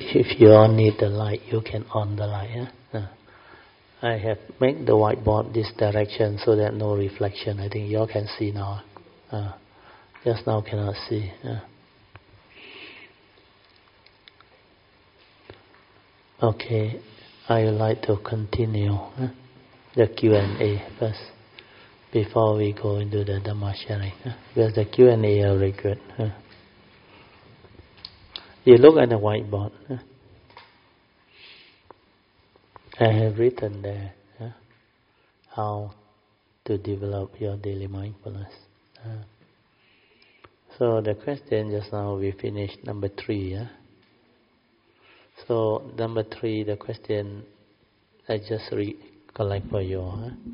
if you all need the light, you can on the light. I have made the whiteboard this direction so that no reflection. I think you all can see now. Just now cannot see. Okay, I would like to continue the Q&A first before we go into the Dhamma sharing. Because the Q&A are very good. You look at the whiteboard. I have written there how to develop your daily mindfulness. So the question just now we finished number 3. So number 3, the question I just recollect for you.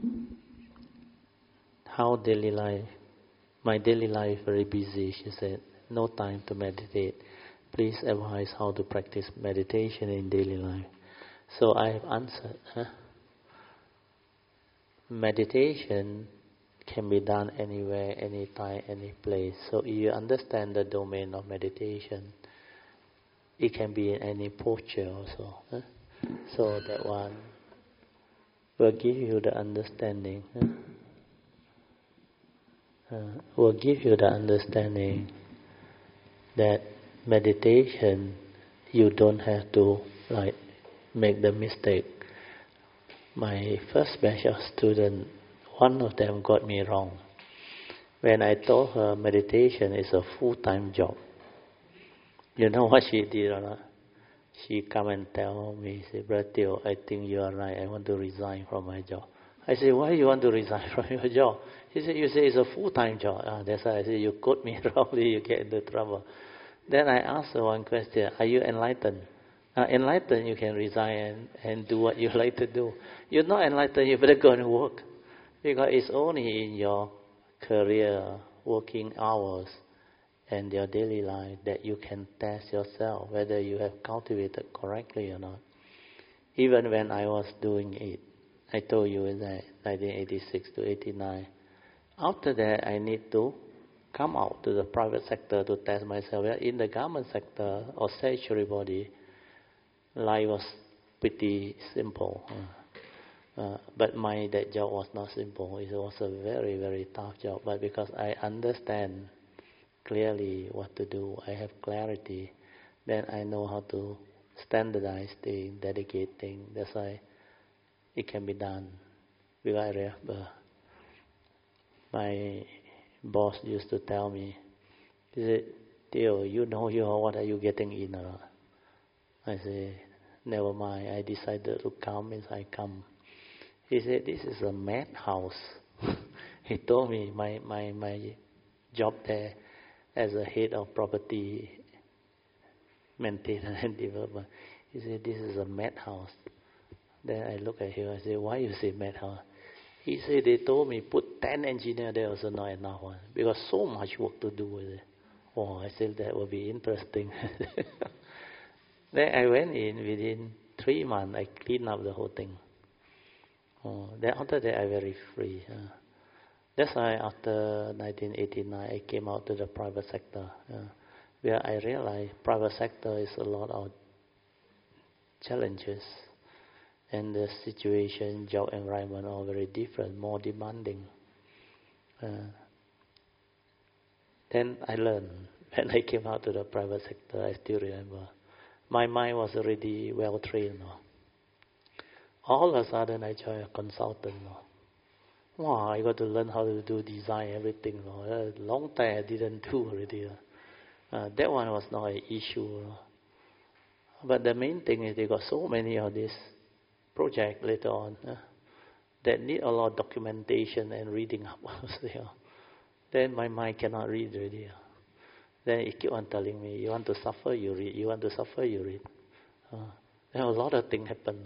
How daily life? My daily life very busy. She said, no time to meditate. Please advise how to practice meditation in daily life. So I have answered. Meditation can be done anywhere, anytime, any place. So if you understand the domain of meditation, it can be in any posture also. So that one will give you the understanding. Will give you the understanding that meditation, you don't have to make the mistake. My first batch of students, one of them got me wrong. When I told her meditation is a full-time job, you know what she did or not? She come and tell me, say, Brother Teo, I think you are right. I want to resign from my job. I said, why you want to resign from your job? He said, you say it's a full-time job. That's why I said, you quote me wrongly, you get into trouble. Then I asked her one question, are you enlightened? Enlightened, you can resign and do what you like to do. You're not enlightened, you better go and work. Because it's only in your career, working hours, and your daily life that you can test yourself whether you have cultivated correctly or not. Even when I was doing it, I told you in that 1986 to 89. After that, I need to come out to the private sector to test myself. In the government sector or statutory body, life was pretty simple. But that job was not simple. It was a very, very tough job. But because I understand clearly what to do, I have clarity, then I know how to standardize things, dedicate things. That's why it can be done. Because I remember my boss used to tell me, he said, Teo, you know what are you getting in or not? I said, never mind, I decided to come as I come. He said, this is a madhouse. He told me my job there as a head of property maintenance and development. He said, this is a madhouse. Then I look at him, I said, why you say madhouse? He said, they told me, put 10 engineers there also not enough one. Because so much work to do with it. Oh, I said, that will be interesting. Then I went in, within 3 months, I cleaned up the whole thing. Then after that, I very free. That's why after 1989, I came out to the private sector, where I realized private sector is a lot of challenges, and the situation, job environment are very different, more demanding. Then I learned, when I came out to the private sector, I still remember, my mind was already well trained. All of a sudden, I joined a consultant. Wow, I got to learn how to do design, everything. A long time I didn't do already. That one was not an issue. But the main thing is they got so many of these projects later on that need a lot of documentation and reading up. Then my mind cannot read already. Then it keep on telling me, you want to suffer, you read. You want to suffer, you read. Then a lot of things happen.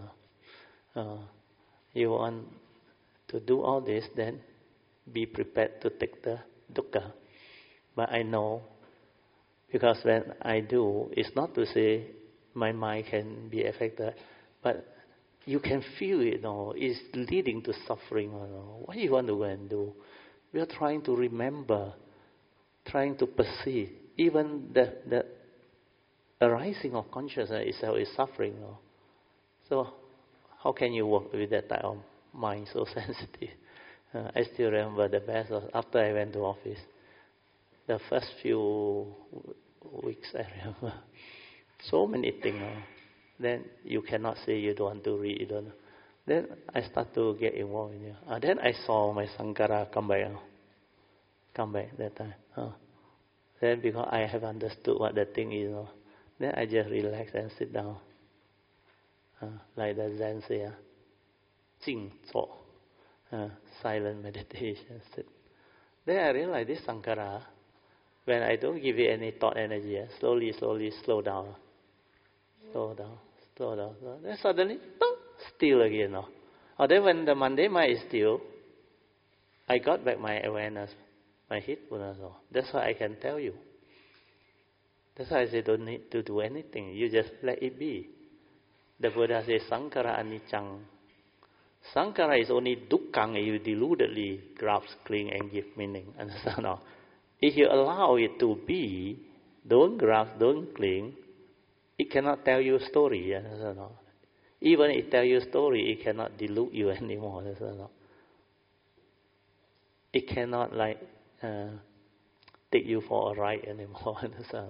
You want to do all this, then be prepared to take the dukkha. But I know, because when I do, it's not to say my mind can be affected, but you can feel it. It's leading to suffering. What do you want to go and do? We are trying to remember, trying to perceive. Even the arising of consciousness itself is suffering. No? So how can you work with that type of mind so sensitive? I still remember the best was after I went to office. The first few weeks I remember. So many things. Then you cannot say you don't want to read. You don't. Then I start to get involved in it. Then I saw my Sankara come back. Come back that time. Then because I have understood what the thing is, then I just relax and sit down. Like the Zen say, 静坐, silent meditation. Sit. Then I realize this Sankara, when I don't give it any thought energy, slowly slow down. Slow down. Then suddenly, still again. Then when the Monday mind is still, I got back my awareness, my heedfulness. That's why I can tell you. That's why I say don't need to do anything. You just let it be. The Buddha says, Sankara anicang. Sankara is only dukkang if you deludedly grasp, cling, and give meaning. Understand? If you allow it to be, don't grasp, don't cling, it cannot tell you a story. Even if it tell you a story, it cannot delude you anymore. It cannot take you for a ride anymore.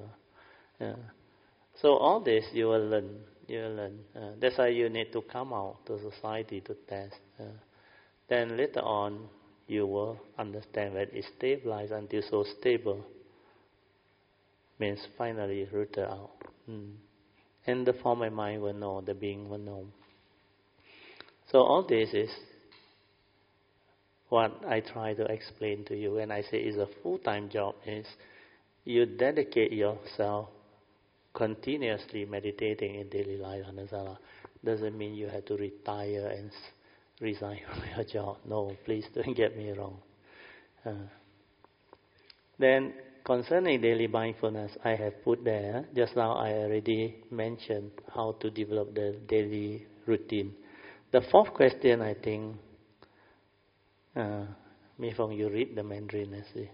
So all this you will learn. That's why you need to come out to society to test. Then later on, you will understand that it stabilizes until so stable. Means finally rooted out. And the form of mind will know, the being will know. So all this is what I try to explain to you. When I say it's a full-time job, is you dedicate yourself continuously meditating in daily life. Doesn't mean you have to retire and resign from your job. No, please don't get me wrong. Then concerning daily mindfulness, I have put there, just now I already mentioned how to develop the daily routine. The fourth question, I think, Mi Fong, you read the Mandarin, I see.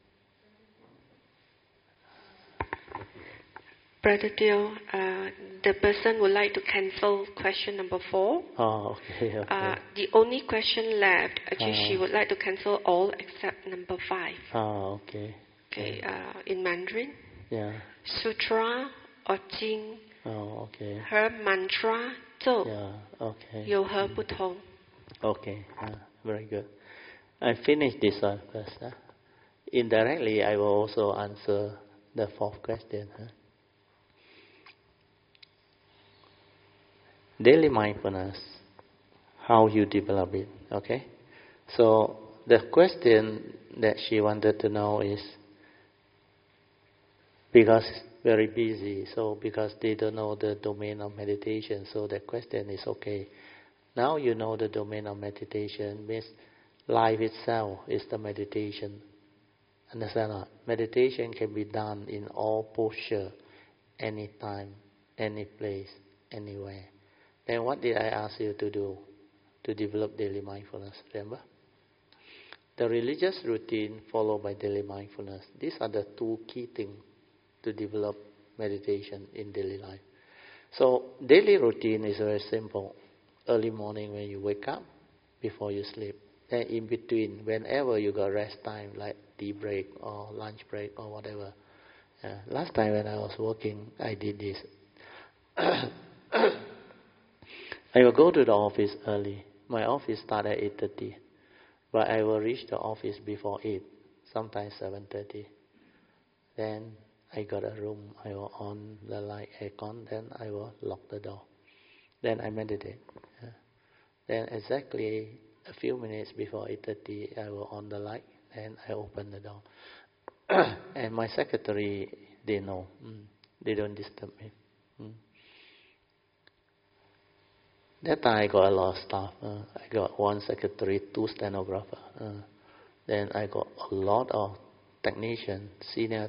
Brother Teo, the person would like to cancel question number 4. Oh, okay. The only question left, actually she would like to cancel all except number 5. Oh, okay. Okay, in Mandarin. Yeah. Sutra or Jing. Oh, okay. 和 mantra 咒 okay. 有何不同? Okay, very good. I finish this one first. Indirectly, I will also answer the fourth question. Daily mindfulness, how you develop it, okay? So the question that she wanted to know is, because very busy, so because they don't know the domain of meditation, so the question is okay. Now you know the domain of meditation, means life itself is the meditation. Understand not? Meditation can be done in all posture, anytime, any place, anywhere. Then what did I ask you to do to develop daily mindfulness? Remember? The religious routine followed by daily mindfulness. These are the two key things to develop meditation in daily life. So daily routine is very simple. Early morning when you wake up, before you sleep. Then in between, whenever you got rest time, like tea break or lunch break or whatever. Last time when I was working, I did this. I will go to the office early. My office starts at 8:30, but I will reach the office before 8, sometimes 7:30. Then I got a room. I will on the light aircon. Then I will lock the door. Then I meditate. Then exactly a few minutes before 8:30, I will on the light. Then I open the door. And my secretary, they know. They don't disturb me. That time I got a lot of staff. I got 1 secretary, 2 stenographers. Then I got a lot of technicians, senior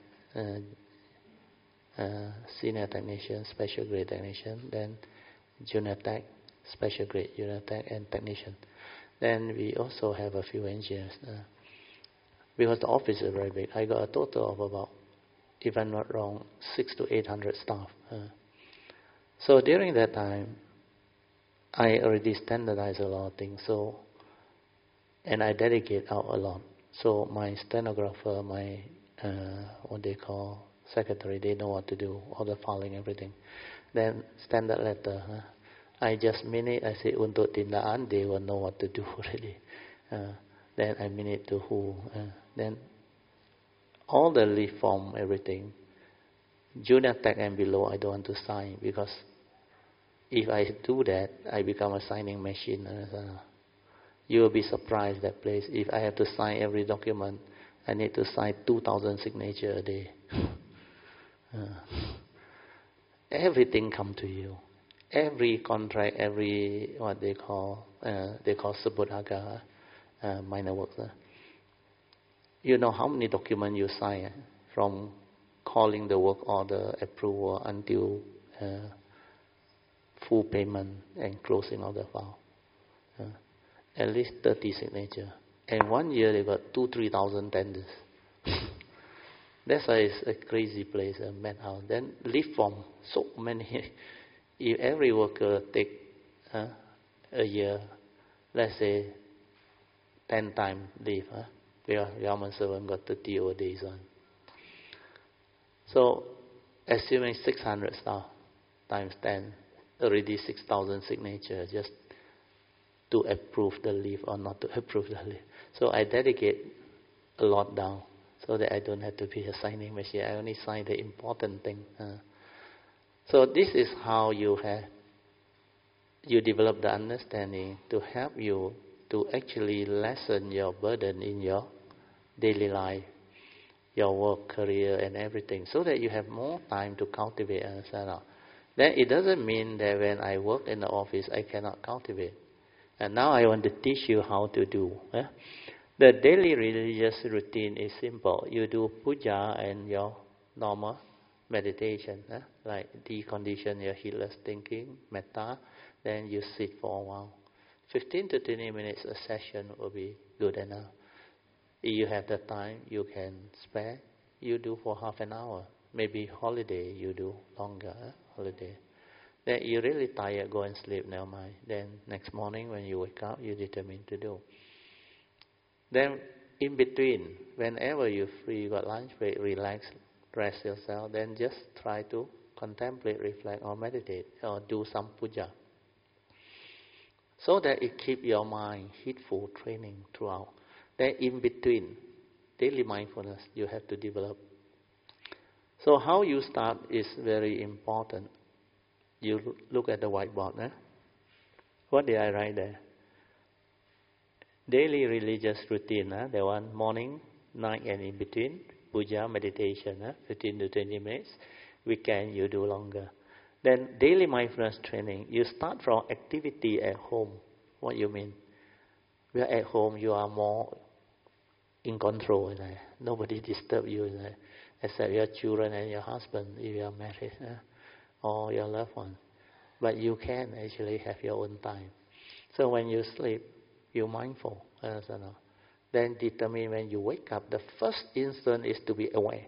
technician, special grade technician, then junior tech, special grade junior tech, and technician. Then we also have a few engineers. Because the office is very big, I got a total of about if I'm not wrong, 600 to 800 staff. So during that time, I already standardized a lot of things. And I delegate out a lot. So my stenographer, my what they call secretary, they know what to do, all the filing, everything. Then standard letter, I just minute, I say untuk tindakan, they will know what to do already. Then I minute to who. Then all the leave form, everything. Junior tech and below, I don't want to sign, because if I do that, I become a signing machine. You will be surprised that place. If I have to sign every document, I need to sign 2,000 signatures a day. Everything come to you. Every contract, every what they call sebut harga, minor works. You know how many documents you sign from calling the work order, approval until full payment and closing of the file. At least 30 signatures. And 1 year they got 2,000-3,000 tenders. That's why it's a crazy place, a madhouse. Then leave form, so many. If every worker take a year, let's say 10 times leave, because government servant got 30 over days on. So assuming 600 staff times 10, already 6,000 signatures just to approve the leave or not to approve the leave. So I dedicate a lot down so that I don't have to be a signing machine. I only sign the important thing. So this is how you develop the understanding to help you to actually lessen your burden in your daily life, your work, career, and everything, so that you have more time to cultivate and set up. Then it doesn't mean that when I work in the office, I cannot cultivate. And now I want to teach you how to do. The daily religious routine is simple. You do puja and your normal meditation, like decondition your heedless thinking, metta. Then you sit for a while. 15 to 20 minutes a session will be good enough. If you have the time, you can spare. You do for half an hour. Maybe holiday, you do longer. Holiday. Then you're really tired, go and sleep, never mind. Then next morning when you wake up, you determine to do. Then in between, whenever you're free, you got lunch break, relax, rest yourself, then just try to contemplate, reflect, or meditate, or do some puja. So that it keep your mind heedful training throughout. Then in between, daily mindfulness you have to develop. So how you start is very important. You look at the whiteboard. What did I write there? Daily religious routine. The one morning, night, and in between. Puja, meditation, 15 to 20 minutes. Weekend, you do longer. Then daily mindfulness training. You start from activity at home. What you mean? We are at home, you are more in control. Nobody disturb you, except your children and your husband if you are married. Or your loved one. But you can actually have your own time. So when you sleep, you're mindful. Then determine when you wake up, the first instant is to be aware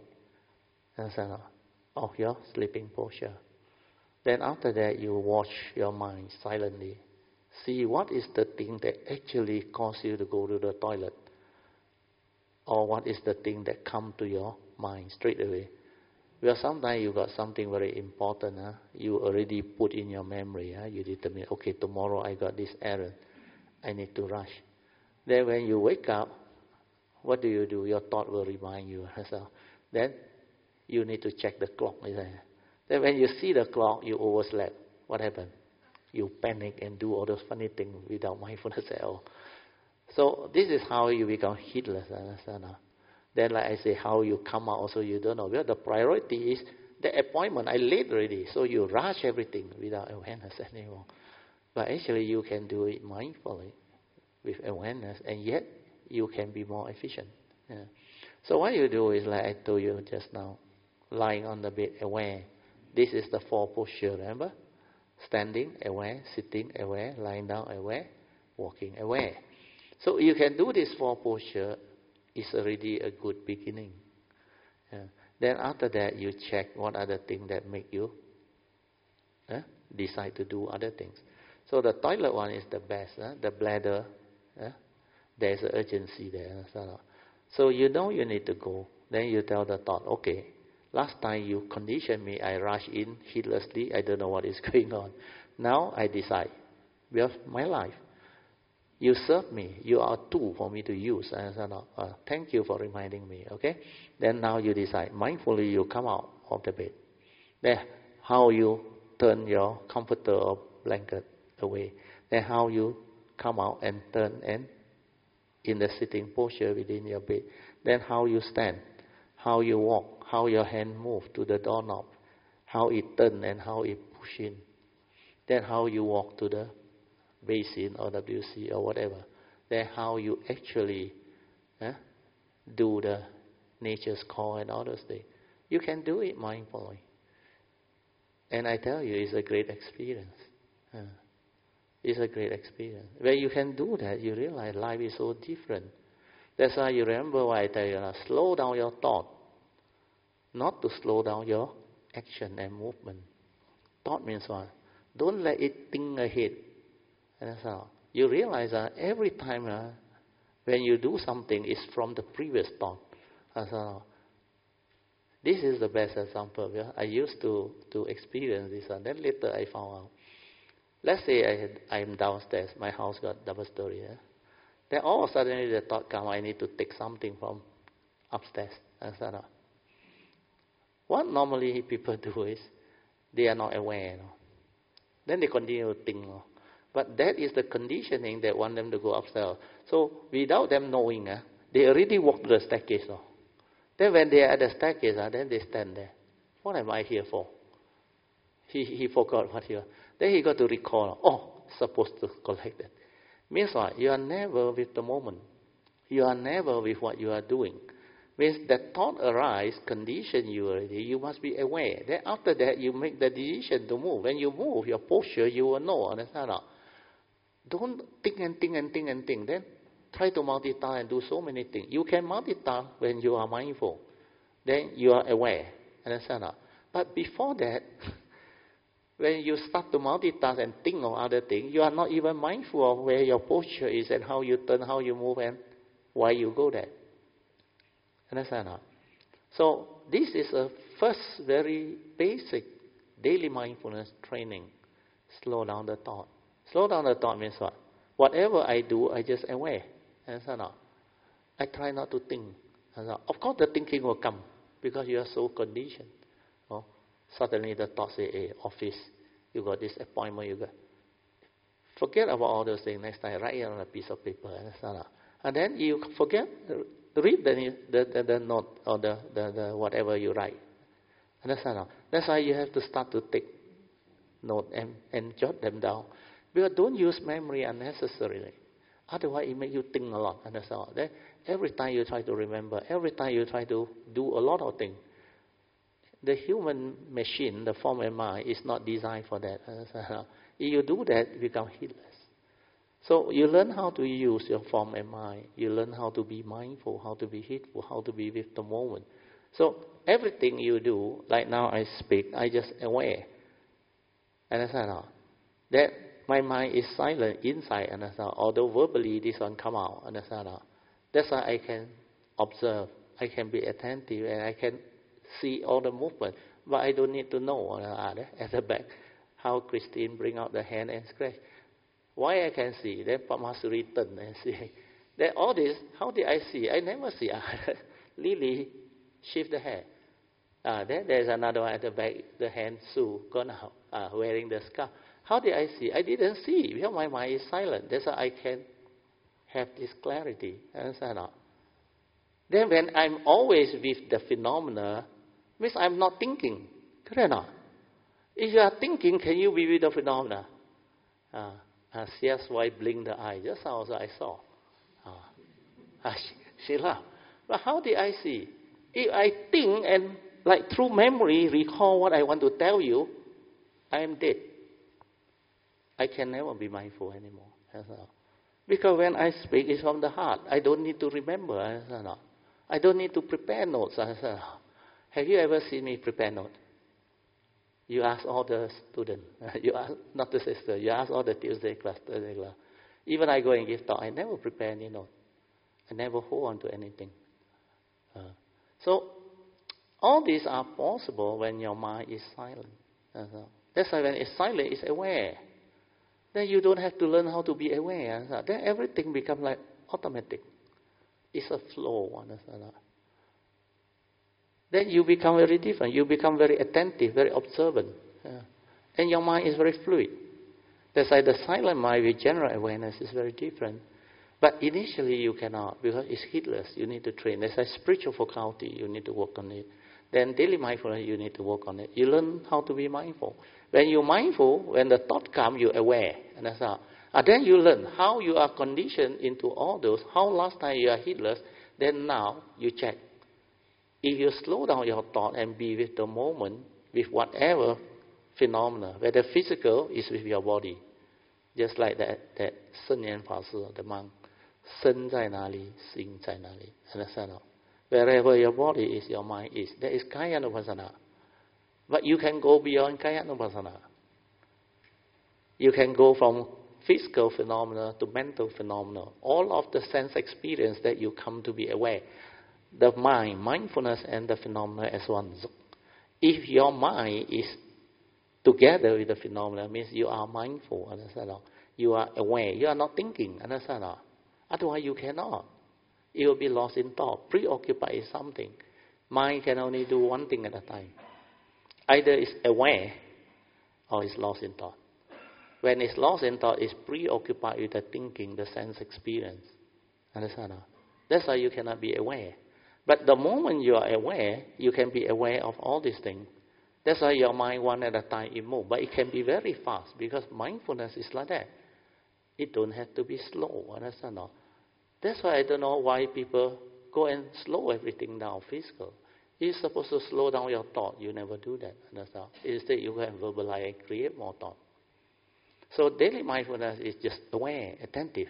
of your sleeping posture. Then after that, you watch your mind silently. See what is the thing that actually causes you to go to the toilet. Or what is the thing that comes to your mind straight away. Well, sometimes you got something very important. You already put in your memory. You determine, okay, tomorrow I got this errand. I need to rush. Then when you wake up, what do? Your thought will remind you. So then you need to check the clock. Then when you see the clock, you overslept. What happened? You panic and do all those funny things without mindfulness at all. So this is how you become heedless. Then like I say, how you come out also you don't know. Well, the priority is the appointment. I late already. So you rush everything without awareness anymore. But actually you can do it mindfully with awareness, and yet you can be more efficient. So what you do is like I told you just now, lying on the bed aware. This is the 4 posture, remember? Standing aware, sitting aware, lying down aware, walking aware. So you can do this 4 posture. Is already a good beginning. Then after that, you check what are the things that make you decide to do other things. So the toilet one is the best. The bladder, there's an urgency there. So you know you need to go. Then you tell the thought, okay, last time you conditioned me, I rush in heedlessly, I don't know what is going on. Now I decide. Because my life. You serve me. You are a tool for me to use. Thank you for reminding me. Okay? Then now you decide. Mindfully you come out of the bed. Then how you turn your comforter or blanket away. Then how you come out and turn and in the sitting posture within your bed. Then how you stand. How you walk. How your hand move to the doorknob. How it turn and how it push in. Then how you walk to the basin or WC or whatever. Then how you actually do the nature's call and all those things. You can do it mindfully. And I tell you, it's a great experience. It's a great experience. When you can do that, you realize life is so different. That's why you remember why I tell you, slow down your thought. Not to slow down your action and movement. Thought means what? Don't let it think ahead. And that's how. You realize that every time when you do something, it's from the previous thought. That's how. This is the best example. Yeah? I used to experience this. And then later I found out. Let's say I'm downstairs. My house got double story. Yeah? Then all of a sudden the thought comes, I need to take something from upstairs. That's how. What normally people do is, they are not aware. Then they continue to think. But that is the conditioning that want them to go upstairs. So without them knowing, they already walk to the staircase. Then when they are at the staircase, then they stand there. What am I here for? He forgot what he was. Then he got to recall, supposed to collect that. Means what? You are never with the moment. You are never with what you are doing. Means that thought arise, condition you already, you must be aware. Then after that, you make the decision to move. When you move, your posture, you will know. Understand? Don't think and think and think and think. Then try to multitask and do so many things. You can multitask when you are mindful. Then you are aware. Understand? But before that, when you start to multitask and think of other things, you are not even mindful of where your posture is and how you turn, how you move, and why you go there. Understand? So this is a first very basic daily mindfulness training. Slow down the thought. Slow down the thought means what? Whatever I do, I just aware. Understand? I try not to think. Of course the thinking will come because you are so conditioned. Suddenly the thought say, hey, office, you got this appointment, you got. Forget about all those things. Next time, write it on a piece of paper. Understand? And then you forget, read the note or the whatever you write. Understand? That's why you have to start to take note and jot them down. Because don't use memory unnecessarily. Otherwise, it makes you think a lot. Understand? Then every time you try to remember, every time you try to do a lot of things, the human machine, the form and mind, is not designed for that. Understand? If you do that, you become heedless. So you learn how to use your form and mind. You learn how to be mindful, how to be heedful, how to be with the moment. So everything you do, like now I speak, I just aware. Understand? That my mind is silent inside. Understand? Although verbally this one come out. Understand? That's why I can observe. I can be attentive and I can see all the movement. But I don't need to know at the back how Christine bring out the hand and scratch. Why I can see? Then Pamasuri turn and see. Then all this, how did I see? I never see. Lily shift the hair. Then there's another one at the back, the hand, Sue, gone out, wearing the scarf. How did I see? I didn't see because my mind is silent. That's why I can have this clarity. Understand? Then when I'm always with the phenomena, means I'm not thinking. Correct or not? If you are thinking, can you be with the phenomena? Sia's wife blinked the eye. Just how I saw. She laughed. But how did I see? If I think and like through memory recall what I want to tell you, I am dead. I can never be mindful anymore. Because when I speak, it's from the heart. I don't need to remember. I don't need to prepare notes. Have you ever seen me prepare note? You ask all the students, you ask, not the sister, you ask all the Tuesday class, Thursday class. Even I go and give talk, I never prepare any note. I never hold on to anything. So, all these are possible when your mind is silent. That's why when it's silent, it's aware. Then you don't have to learn how to be aware. Then everything becomes like automatic. It's a flow. Then you become very different. You become very attentive, very observant. And your mind is very fluid. That's why the silent mind with general awareness is very different. But initially you cannot, because it's heedless. You need to train. That's why spiritual faculty, you need to work on it. Then daily mindfulness, you need to work on it. You learn how to be mindful. When you're mindful, when the thought comes, you're aware. And that's how. And then you learn how you are conditioned into all those. How last time you are heedless, then now you check. If you slow down your thought and be with the moment, with whatever phenomena, whether physical is with your body, just like that Sun Yan Fa Sư, the monk, 身在哪里，心在哪里. Understand? Wherever your body is, your mind is. That is Kayanupassana. But you can go beyond Kayanupassana. You can go from physical phenomena to mental phenomena. All of the sense experience that you come to be aware. The mind, mindfulness and the phenomena as one. If your mind is together with the phenomena, means you are mindful. Understand? You are aware. You are not thinking. Understand? Otherwise you cannot. You will be lost in thought. Preoccupied is something. Mind can only do one thing at a time. Either it's aware or it's lost in thought. When it's lost in thought, it's preoccupied with the thinking, the sense experience. Understand? That's why you cannot be aware. But the moment you are aware, you can be aware of all these things. That's why your mind one at a time it moves. But it can be very fast because mindfulness is like that. It don't have to be slow. Understand? That's why I don't know why people go and slow everything down physical. You're supposed to slow down your thought. You never do that. Understand? Instead, you can verbalize and create more thought. So daily mindfulness is just aware, attentive.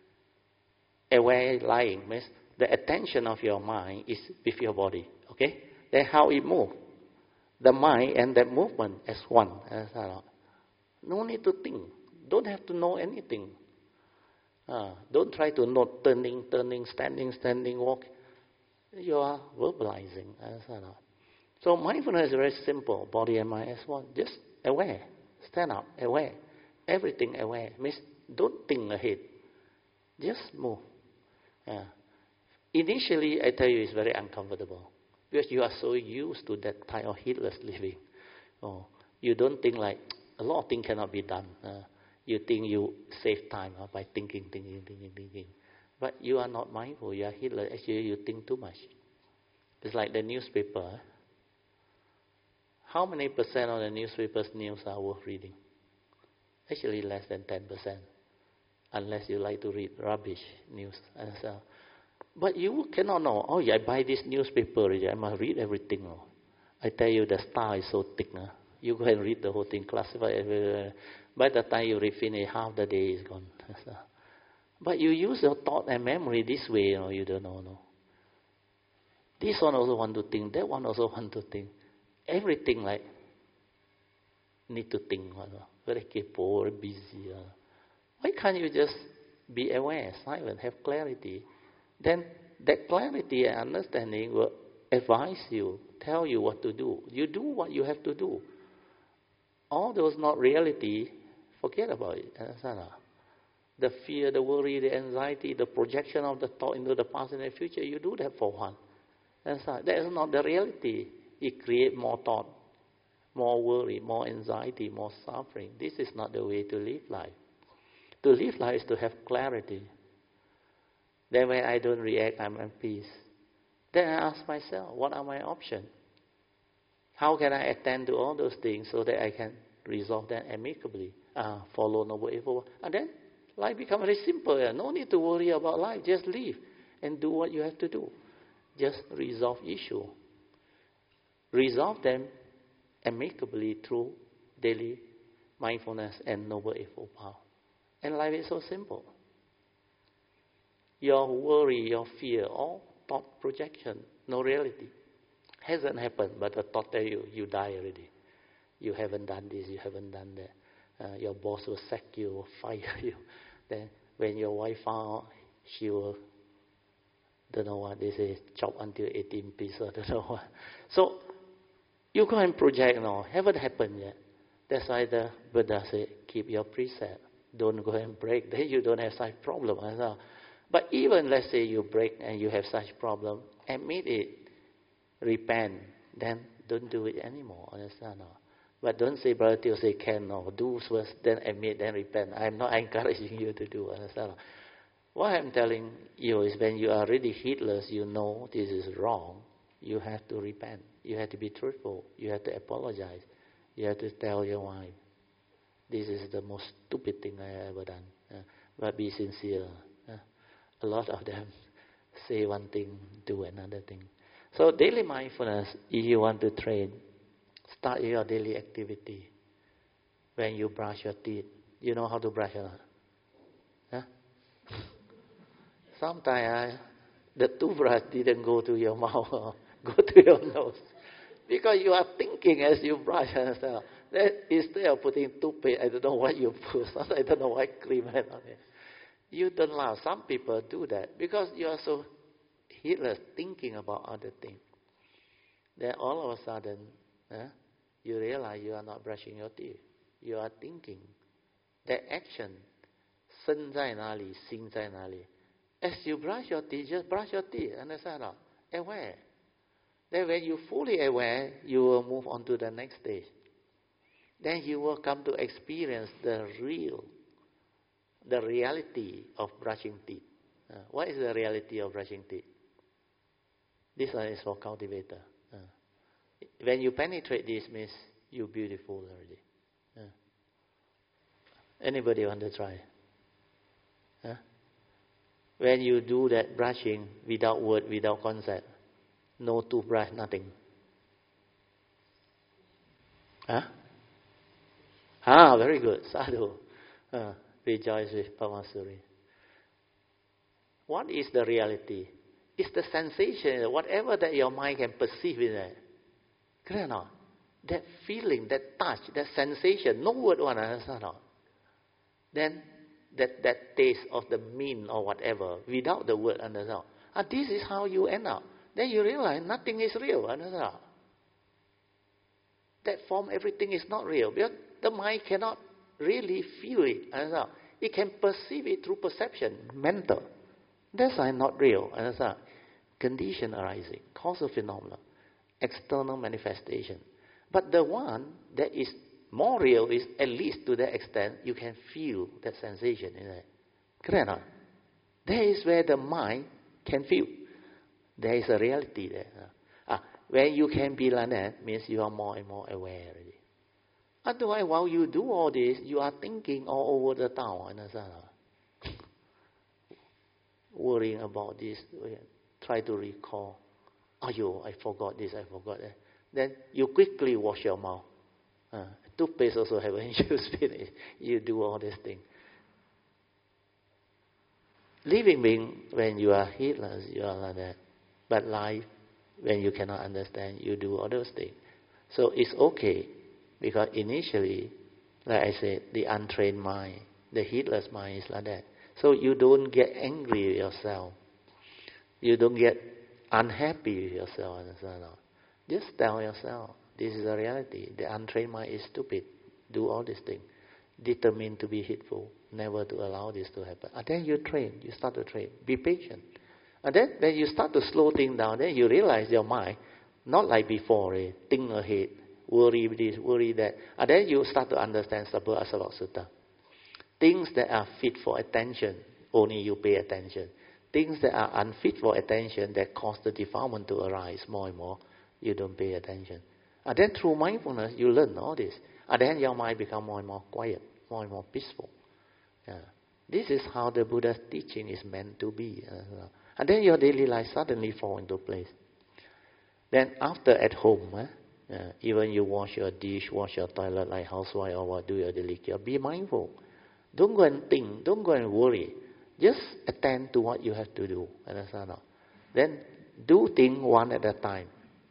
Aware lying means the attention of your mind is with your body. Okay? Then how it moves. The mind and that movement as one. No need to think. Don't have to know anything. Don't try to note turning, standing, walk. You are verbalizing. So mindfulness is very simple. Body and mind as one. Just aware. Stand up, aware. Everything aware. Means don't think ahead. Just move. Initially, I tell you, it's very uncomfortable. Because you are so used to that type of heedless living. You don't think like, a lot of things cannot be done. You think you save time by thinking. But you are not mindful. You are heedless. Actually, you think too much. It's like the newspaper. How many percent of the newspaper's news are worth reading? Actually, less than 10%. Unless you like to read rubbish news. But you cannot know, I buy this newspaper already. I must read everything. I tell you, the Star is so thick. You go and read the whole thing, classify everywhere. By the time you read finish, half the day is gone. But you use your thought and memory this way, you don't know. No. This one also want to think, that one also want to think. Everything like need to think. Very capable, very busy. Why can't you just be aware, silent, have clarity? Then that clarity and understanding will advise you, tell you what to do. You do what you have to do. All those not reality, forget about it. The fear, the worry, the anxiety, the projection of the thought into the past and the future, you do that for one. That is not the reality. It creates more thought, more worry, more anxiety, more suffering. This is not the way to live life. To live life is to have clarity. Then when I don't react, I'm at peace. Then I ask myself, what are my options? How can I attend to all those things so that I can resolve them amicably? Follow Noble Eightfold. And then life becomes very simple. No need to worry about life. Just live and do what you have to do. Just resolve issues. Resolve them amicably through daily mindfulness and Noble Eightfold Path. And life is so simple. Your worry, your fear, all thought projection, no reality. Hasn't happened, but the thought tell you, you die already. You haven't done this, you haven't done that. Your boss will sack you, will fire you. Then when your wife found, she will, don't know what they say, chop until 18 pieces, don't know what. So, you go and project now. Haven't happened yet. That's why the Buddha said, keep your precept. Don't go and break. Then you don't have such problem as well. But even, let's say, you break and you have such problem, admit it, repent, then don't do it anymore. Understand? No? But don't say, Brother Teo say, can, no. Do first, then admit, then repent. I'm not encouraging you to do. Understand? No? What I'm telling you is when you are really heedless, you know this is wrong, you have to repent. You have to be truthful. You have to apologize. You have to tell your wife, this is the most stupid thing I ever done. But be sincere. A lot of them say one thing, do another thing. So daily mindfulness, if you want to train, start your daily activity. When you brush your teeth, you know how to brush your teeth? Sometimes the toothbrush didn't go to your mouth or go to your nose. Because you are thinking as you brush and stuff. Then instead of putting toothpaste, I don't know what you put. Sometimes I don't know what cream on it. You don't laugh. Some people do that because you are so heedless, thinking about other things. Then all of a sudden, you realize you are not brushing your teeth. You are thinking. That action, 身在哪里, 心在哪里. As you brush your teeth, just brush your teeth. Understand? Aware. Then when you fully aware, you will move on to the next stage. Then you will come to experience the reality of brushing teeth. What is the reality of brushing teeth? This one is for cultivator. When you penetrate this, means you're beautiful already. Anybody want to try? When you do that brushing without word, without concept, no toothbrush, nothing. Very good. Sadhu. Rejoice with Pamasuri. What is the reality? It's the sensation, whatever that your mind can perceive in it. Clear or not? That feeling, that touch, that sensation, no word one, understand not? Then that taste of the mint or whatever, without the word, understand? This is how you end up. Then you realize nothing is real, understand? That form, everything is not real. Because the mind cannot really feel it, understand? It can perceive it through perception, mental. That's why not real, understand? Condition arising, causal phenomena, external manifestation. But the one that is more real is, at least to that extent, you can feel that sensation in it. Correct or not? That is where the mind can feel. There is a reality there. When you can be like that, means you are more and more aware already. Otherwise, while you do all this, you are thinking all over the town. Understand? Worrying about this. Try to recall. I forgot this, I forgot that. Then you quickly wash your mouth. Toothpaste also haven't used finish. You do all these things. Living being, when you are heedless, you are like that. But life, when you cannot understand, you do all those things. So it's okay, because initially, like I said, the untrained mind, the heedless mind is like that. So you don't get angry with yourself. You don't get unhappy with yourself. Understand? Just tell yourself, this is the reality. The untrained mind is stupid. Do all these things. Determined to be heedful. Never to allow this to happen. And then you train. You start to train. Be patient. And then when you start to slow things down, then you realize your mind, not like before, think ahead, worry this, worry that. And then you start to understand Sabha Asavak Sutta. Things that are fit for attention, only you pay attention. Things that are unfit for attention, that cause the defilement to arise more and more, you don't pay attention. And then through mindfulness, you learn all this. And then your mind becomes more and more quiet, more and more peaceful. This is how the Buddha's teaching is meant to be. And then your daily life suddenly fall into place. Then after at home, even you wash your dish, wash your toilet like housewife or what, do your daily care, be mindful. Don't go and think, don't go and worry. Just attend to what you have to do. Understand? Then do things one at a time.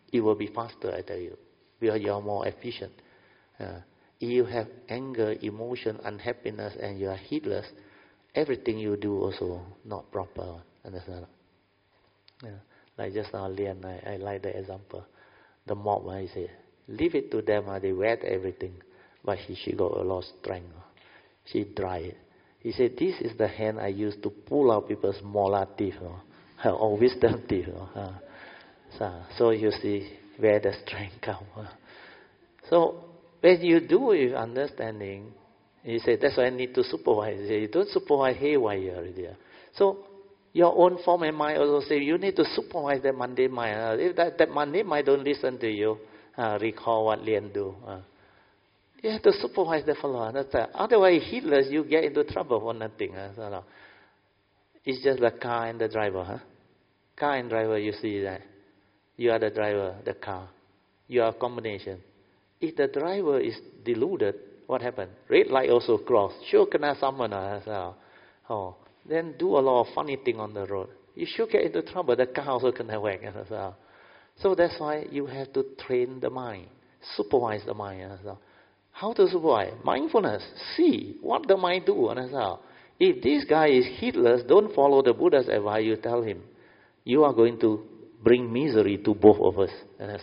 it will be faster, I tell you, because you are more efficient. If you have anger, emotion, unhappiness, and you are heedless, everything you do also not proper. Understand? Like just now, Lian, I like the example. The mob, I say, leave it to them, they wet everything. But she got a lot of strength. She dry it. He said, this is the hand I use to pull out people's molar teeth, or wisdom teeth. So you see where the strength comes. So when you do it with understanding, he said, that's why I need to supervise. He said, you don't supervise haywire already. So your own form and mind also say, you need to supervise that mundane mind. If that mundane mind don't listen to you, recall what Lian do. You have to supervise the fellow. Otherwise, heedless, you get into trouble for nothing. It's just the car and the driver. Car and driver, you see that. You are the driver, the car. You are a combination. If the driver is deluded, what happened? Red light also cross. Sure kena summon. Then do a lot of funny thing on the road. You sure get into trouble. The car also kena whack. So that's why you have to train the mind. Supervise the mind. How to supervise? Mindfulness. See what the mind do. If this guy is heedless, don't follow the Buddha's advice. You tell him, you are going to bring misery to both of us.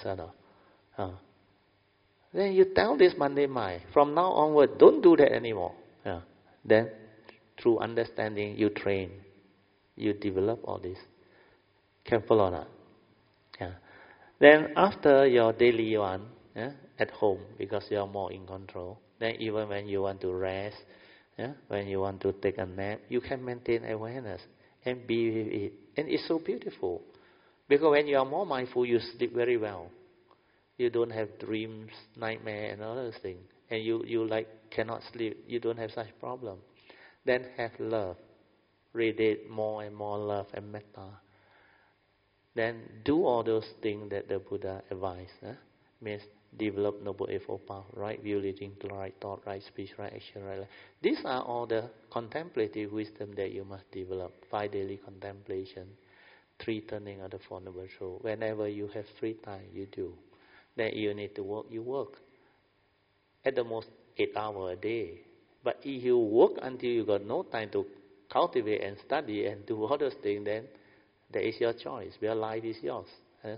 Then you tell this mundane mind, from now onward, don't do that anymore. Then, through understanding, you train. You develop all this. Can follow that? Then after your daily one, at home, because you are more in control, then even when you want to rest, when you want to take a nap, you can maintain awareness and be with it. And it's so beautiful. Because when you are more mindful, you sleep very well. You don't have dreams, nightmare, and other things. And you like cannot sleep. You don't have such problem. Then have love. Radiate more and more love and metta. Then do all those things that the Buddha advised. Means develop Noble Eightfold Path, right view leading to right thought, right speech, right action, right life. These are all the contemplative wisdom that you must develop. 5 daily contemplation, 3 turning of the Four Noble Truths. Whenever you have free time, you do. Then you need to work, you work. At the most 8 hours a day. But if you work until you got no time to cultivate and study and do all those things, then that is your choice. Your life is yours.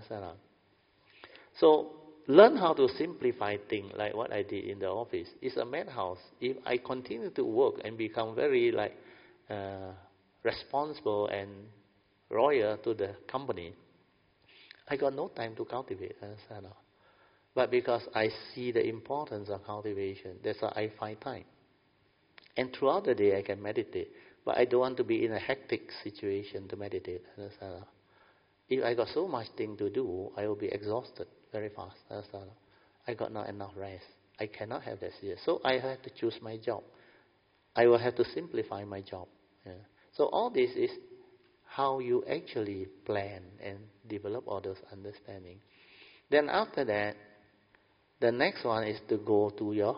So learn how to simplify things like what I did in the office. It's a madhouse. If I continue to work and become very responsible and loyal to the company, I got no time to cultivate. But because I see the importance of cultivation, that's why I find time. And throughout the day I can meditate. But I don't want to be in a hectic situation to meditate. If I got so much thing to do, I will be exhausted very fast. I got not enough rest. I cannot have that serious. So I have to choose my job. I will have to simplify my job. So all this is how you actually plan and develop all those understanding. Then after that, the next one is to go to your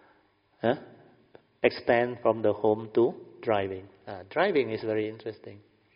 expand from the home to driving. Driving is very interesting.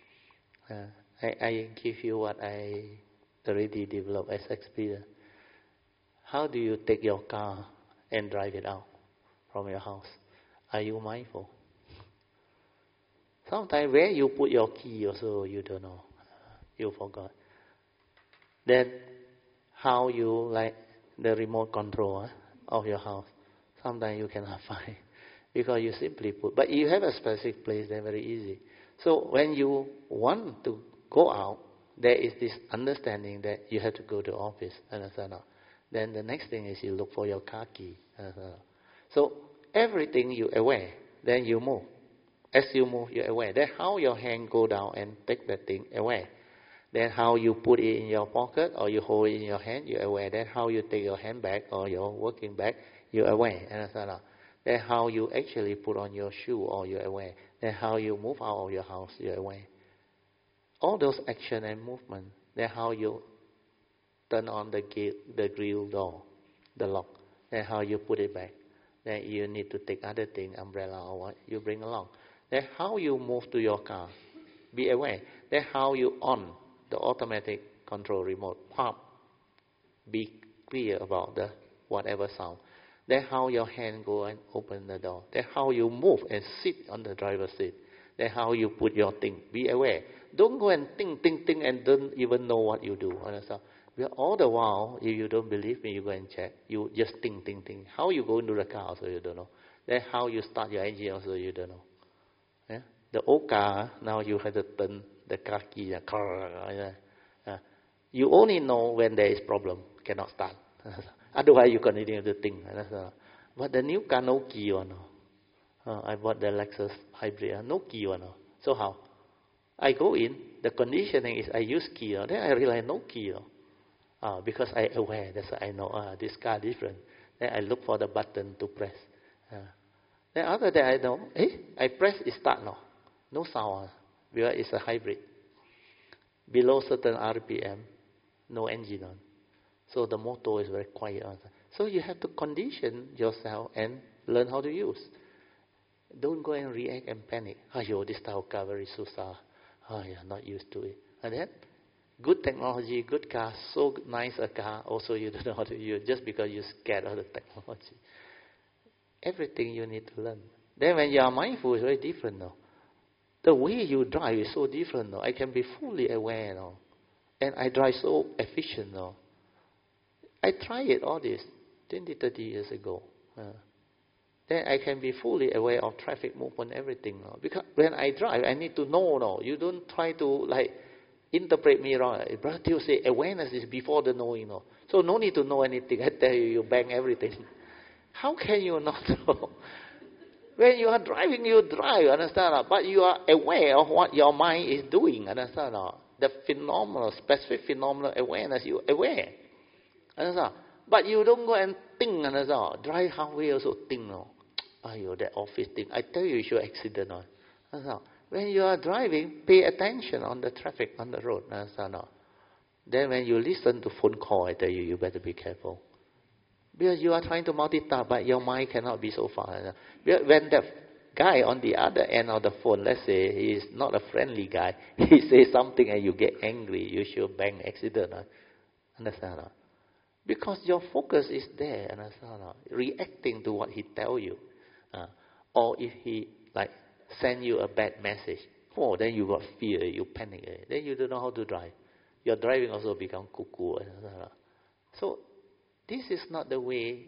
I give you what I already developed as experience. How do you take your car and drive it out from your house? Are you mindful? Sometimes where you put your key also you don't know. You forgot. Then how you like the remote control of your house. Sometimes you cannot find. Because you simply put. But you have a specific place, then very easy. So when you want to go out, there is this understanding that you have to go to office. Then the next thing is you look for your car key. So everything you aware, then you move. As you move, you're aware. Then how your hand go down and take that thing, aware. Then how you put it in your pocket or you hold it in your hand, you're aware. Then how you take your hand back or your working bag, you're aware. Then how you actually put on your shoe or you're aware. Then how you move out of your house, you're aware. All those action and movement. Then how you turn on the gate, the grill door, the lock. Then how you put it back. Then you need to take other thing, umbrella or what, you bring along. Then how you move to your car, be aware. Then how you on the automatic control remote, pop. Be clear about the whatever sound. Then how your hand go and open the door. Then how you move and sit on the driver's seat. Then how you put your thing. Be aware. Don't go and think, and don't even know what you do. Understand? All the while, if you don't believe me, you go and check. You just think. How you go into the car also you don't know. Then how you start your engine also you don't know. Yeah? The old car, now you have to turn the car key. You only know when there is problem, cannot start. Otherwise you continue to think. But the new car, no key one. I bought the Lexus hybrid, no key one. So how? I go in, the conditioning is I use key. Then I realize no key. Because I aware, that's why I know this car different. Then I look for the button to press. Then after that I know, I press it start now. No sound, because it's a hybrid. Below certain RPM, no engine on. So the motor is very quiet. So you have to condition yourself and learn how to use. Don't go and react and panic. This type of car very susah. Not used to it. And then, good technology, good car, so nice a car, also you don't know how to use just because you're scared of the technology. Everything you need to learn. Then when you are mindful, it's very different now. The way you drive is so different now. I can be fully aware now. And I drive so efficient now. I tried it all this 20, 30 years ago. Then I can be fully aware of traffic movement, everything now. Because when I drive, I need to know now. You don't try to interpret me wrong. Brother Teo say awareness is before the knowing. No. So no need to know anything. I tell you, you bang everything. How can you not know? When you are driving, you drive, understand? But you are aware of what your mind is doing, understand? The phenomenal, specific phenomenal awareness, you are aware. Understand? But you don't go and think, understand? Drive halfway also think, no. That office thing. I tell you, you should accident. Understand? When you are driving, pay attention on the traffic on the road. Understand? Then when you listen to phone call, I tell you, you better be careful. Because you are trying to multitask, but your mind cannot be so far. When the guy on the other end of the phone, let's say he is not a friendly guy, he says something and you get angry, you should bang accident. Understand? Because your focus is there, understand? Reacting to what he tell you. Or if he send you a bad message, then you got fear, you panic. Then you don't know how to drive. Your driving also become cuckoo. So this is not the way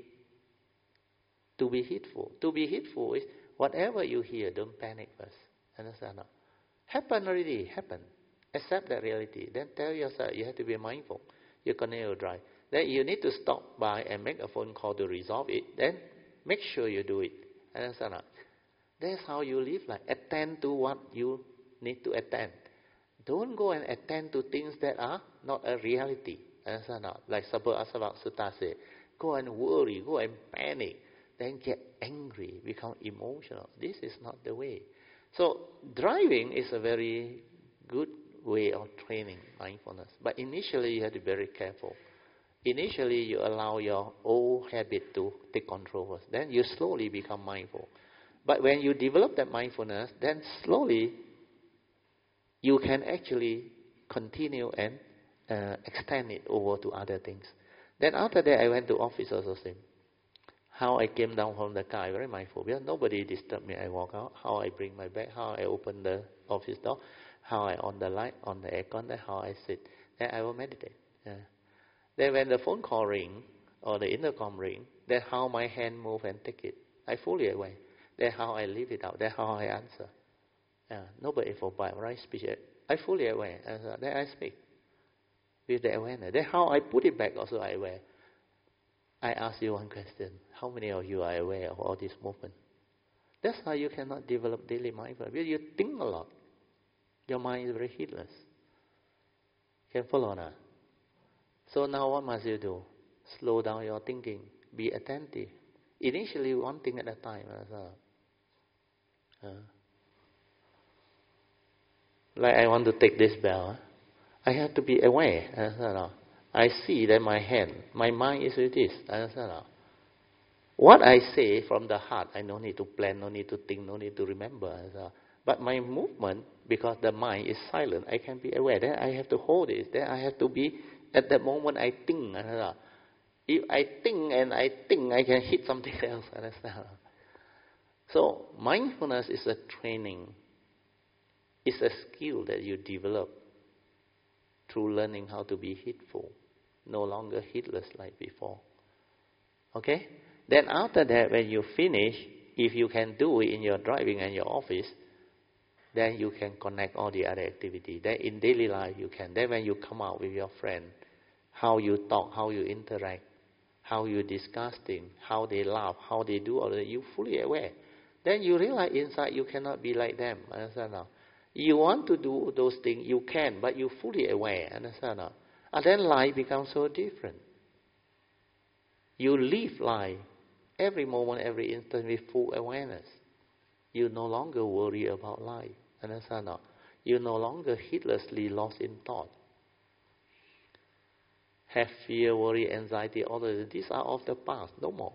to be heedful. To be heedful is whatever you hear, don't panic first. Understand? Happen already, happen. Accept that reality. Then tell yourself you have to be mindful. You continue to drive. Then you need to stop by and make a phone call to resolve it. Then make sure you do it. Understand? That's how you live. Attend to what you need to attend. Don't go and attend to things that are not a reality. Understand? Like Sabha Asavak Sutta said, go and worry, go and panic, then get angry, become emotional. This is not the way. So driving is a very good way of training mindfulness. But initially you have to be very careful. Initially you allow your old habit to take control first. Then you slowly become mindful. But when you develop that mindfulness, then slowly you can actually continue and extend it over to other things. Then after that, I went to office also same. How I came down from the car, I very mindful. Because nobody disturbed me. I walk out. How I bring my bag. How I open the office door. How I on the light, on the aircon. Then how I sit. Then I will meditate. Then when the phone call ring or the intercom ring, then how my hand move and take it. I fully aware. Then how I leave it out. Then how I answer. Nobody forbid, right? Speech. I fully aware. Then I speak with the awareness. Then how I put it back also I aware. I ask you one question. How many of you are aware of all this movement? That's how you cannot develop daily mindfulness. Because you think a lot. Your mind is very heedless. Can follow now? So now what must you do? Slow down your thinking. Be attentive. Initially one thing at a time. Like I want to take this bell. I have to be aware. I see that my hand, my mind is with this. What I say from the heart, I no need to plan, no need to think, no need to remember. But my movement, because the mind is silent, I can be aware. Then I have to hold it. Then I have to be, at that moment I think. If I think and I think, I can hit something else. Understand? So mindfulness is a training. It's a skill that you develop through learning how to be heedful, no longer heedless like before. Okay? Then after that, when you finish, if you can do it in your driving and your office, then you can connect all the other activity. Then in daily life you can. Then when you come out with your friend, how you talk, how you interact, how you discuss things, how they laugh, how they do all that, you fully aware. Then you realize inside you cannot be like them. Understand now? You want to do those things, you can, but you fully aware. Understand now? And then life becomes so different. You live life every moment, every instant with full awareness. You no longer worry about life. Understand now? You no longer heedlessly lost in thought. Have fear, worry, anxiety, all of this. These are of the past, no more.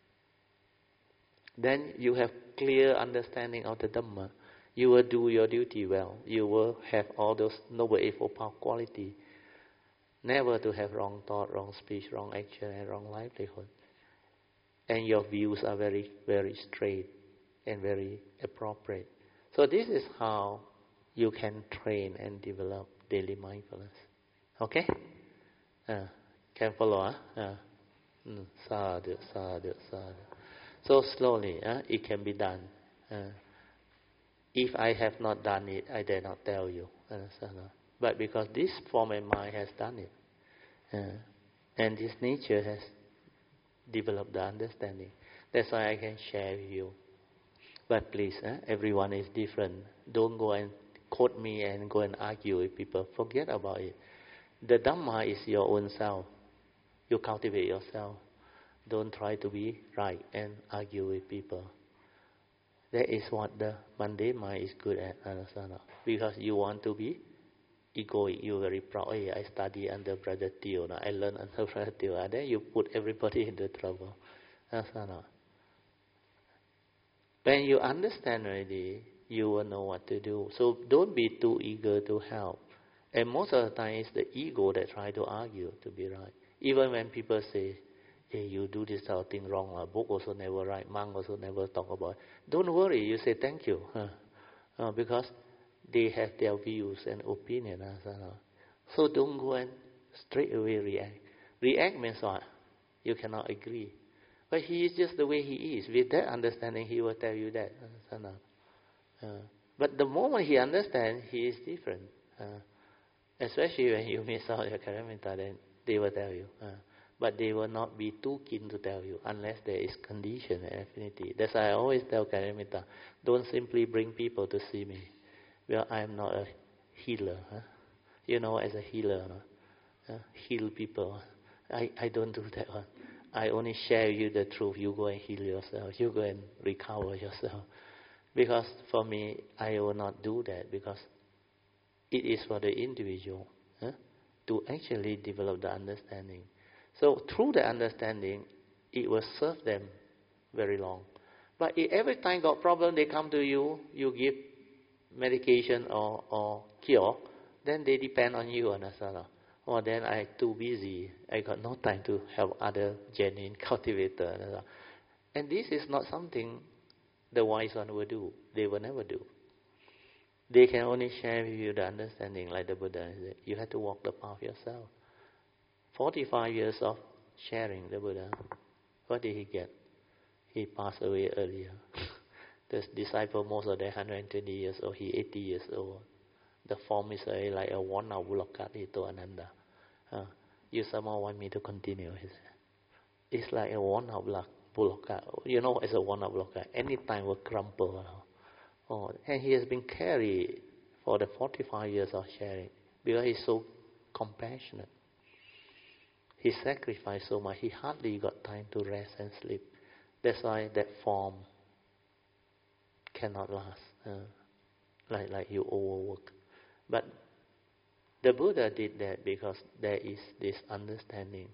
Then you have clear understanding of the Dhamma. You will do your duty well. You will have all those noble eightfold path quality. Never to have wrong thought, wrong speech, wrong action, and wrong livelihood. And your views are very, very straight and very appropriate. So this is how you can train and develop daily mindfulness. Okay? Can follow? Sadhu, sadhu, sadhu. So slowly, it can be done. If I have not done it, I dare not tell you. But because this form and mind has done it, and this nature has developed the understanding, that's why I can share with you. But please, everyone is different. Don't go and quote me and go and argue with people. Forget about it. The Dhamma is your own self. You cultivate yourself. Don't try to be right and argue with people. That is what the mundane mind is good at, understand? Because you want to be egoic, you're very proud. Hey, I study under Brother Teo, I learn under Brother Teo. And then you put everybody into trouble. Understand? When you understand already, you will know what to do. So don't be too eager to help. And most of the time, it's the ego that try to argue to be right. Even when people say, hey, you do this type of thing wrong. Book also never write. Monk also never talk about it. Don't worry. You say thank you. Because they have their views and opinion. So don't go and straight away react. React means what? You cannot agree. But he is just the way he is. With that understanding, he will tell you that. But the moment he understands, he is different. Especially when you miss out your Karamita, then they will tell you. But they will not be too keen to tell you unless there is condition and affinity. That's why I always tell Karamita, don't simply bring people to see me. Well, I am not a healer. You know, as a healer, heal people. I don't do that one. I only share you the truth. You go and heal yourself. You go and recover yourself. Because for me, I will not do that because it is for the individual to actually develop the understanding. So through the understanding, it will serve them very long. But if every time got problem, they come to you, you give medication or cure, then they depend on you, understand? Or then I'm too busy. I got no time to help other genuine cultivator. And this is not something the wise one will do. They will never do. They can only share with you the understanding, like the Buddha said. You have to walk the path yourself. 45 years of sharing the Buddha. What did he get? He passed away earlier. The disciple, most of them 120 years old, he 80 years old. The form is like a worn-out bullock, he told Ananda. You somehow want me to continue, he said. It's like a worn-out bullock. You know what is a worn-out bullock? Anytime will crumple. And he has been carried for the 45 years of sharing because he's so compassionate. He sacrificed so much, he hardly got time to rest and sleep. That's why that form cannot last, like you overwork. But the Buddha did that because there is this understanding.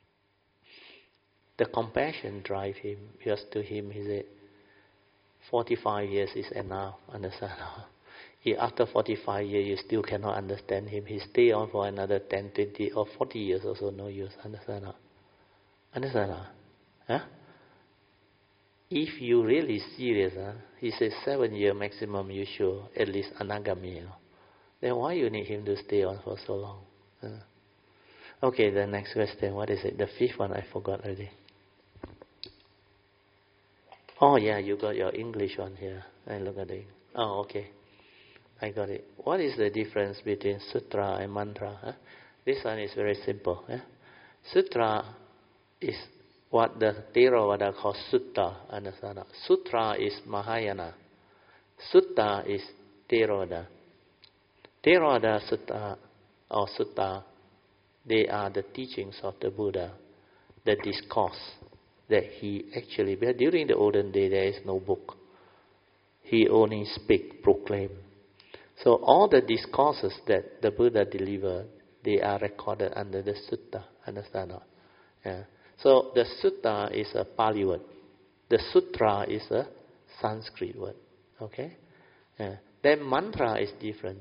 The compassion drive him, because to him he said, 45 years is enough, understand? If after 45 years you still cannot understand him, he stay on for another 10, 20 or 40 years also no use, understand? Understand? Huh? If you really serious, he says 7 year maximum you should at least anagami. Then why you need him to stay on for so long? Okay, the next question, what is it? The fifth one I forgot already. Oh yeah, you got your English one here. I look at it. Oh, okay. I got it. What is the difference between sutra and mantra? This one is very simple. Sutra is what the Theravada call sutta. Understand? Sutra is Mahayana. Sutta is Theravada. Theravada sutta or sutta, they are the teachings of the Buddha, the discourse that he actually, but during the olden day there is no book. He only speak, proclaim. So all the discourses that the Buddha delivered, they are recorded under the sutta. Understand? Yeah. So the sutta is a Pali word. The sutra is a Sanskrit word. Okay? Yeah. Then mantra is different.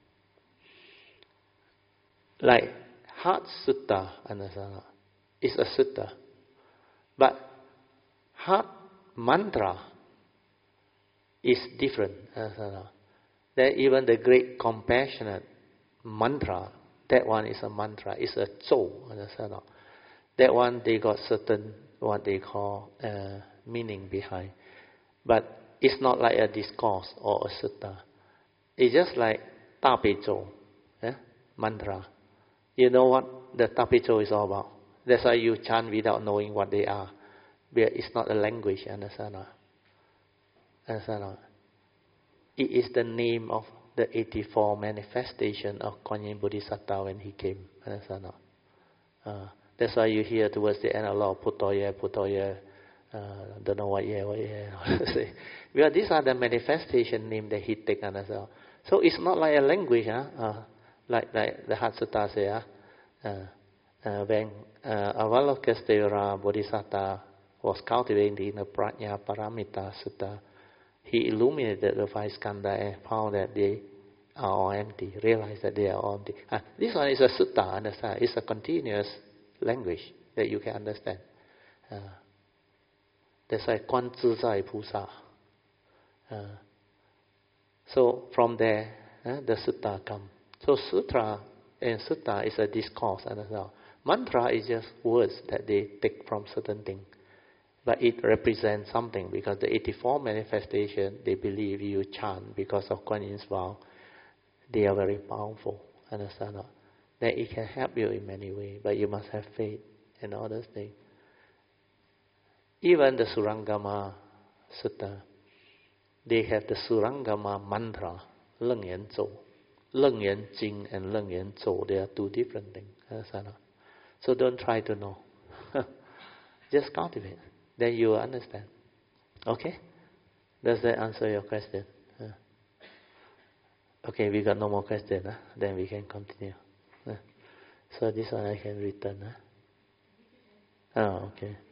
Like Heart Sutta, understand? Is a sutta. But Heart Mantra is different. Understand? Then even the great compassionate mantra, that one is a mantra, it's a zhou. Understand? That one they got certain what they call meaning behind. But it's not like a discourse or a sutta. It's just like Ta Pei Zhou, mantra. You know what the Ta Pei Zhou is all about. That's why you chant without knowing what they are. But it's not a language, understand? Understand? It is the name of the 84 manifestation of Kuan Yin Bodhisattva when he came. Understand? That's why you hear towards the end a lot of Putoye, don't know what year. Because these are the manifestation name that he take. Understand? So it's not like a language, like the Heart Sutta say, when Avalokiteshvara Bodhisattva was cultivating the Prajna Paramita Sutta, he illuminated the five skandha and found that they are all empty, realized that they are all empty. This one is a sutta, understand? It's a continuous language that you can understand. That's why Quan Zizai Pusa. So from there, the sutta come. So sutra and sutta is a discourse, understand? Mantra is just words that they take from certain things. But it represents something because the 84 manifestation, they believe you chant because of Kuan Yin's vow. They are very powerful, understand? That it can help you in many ways, but you must have faith and all those things. Even the Surangama Sutta, they have the Surangama mantra, Leng Yan Zhou. Leng Yan Jing and Leng Yan Zhou, they are two different things, understand? So don't try to know. Just cultivate. Then you will understand. Okay? Does that answer your question? Okay, we got no more question. Then we can continue. So this one I can return. Oh, okay.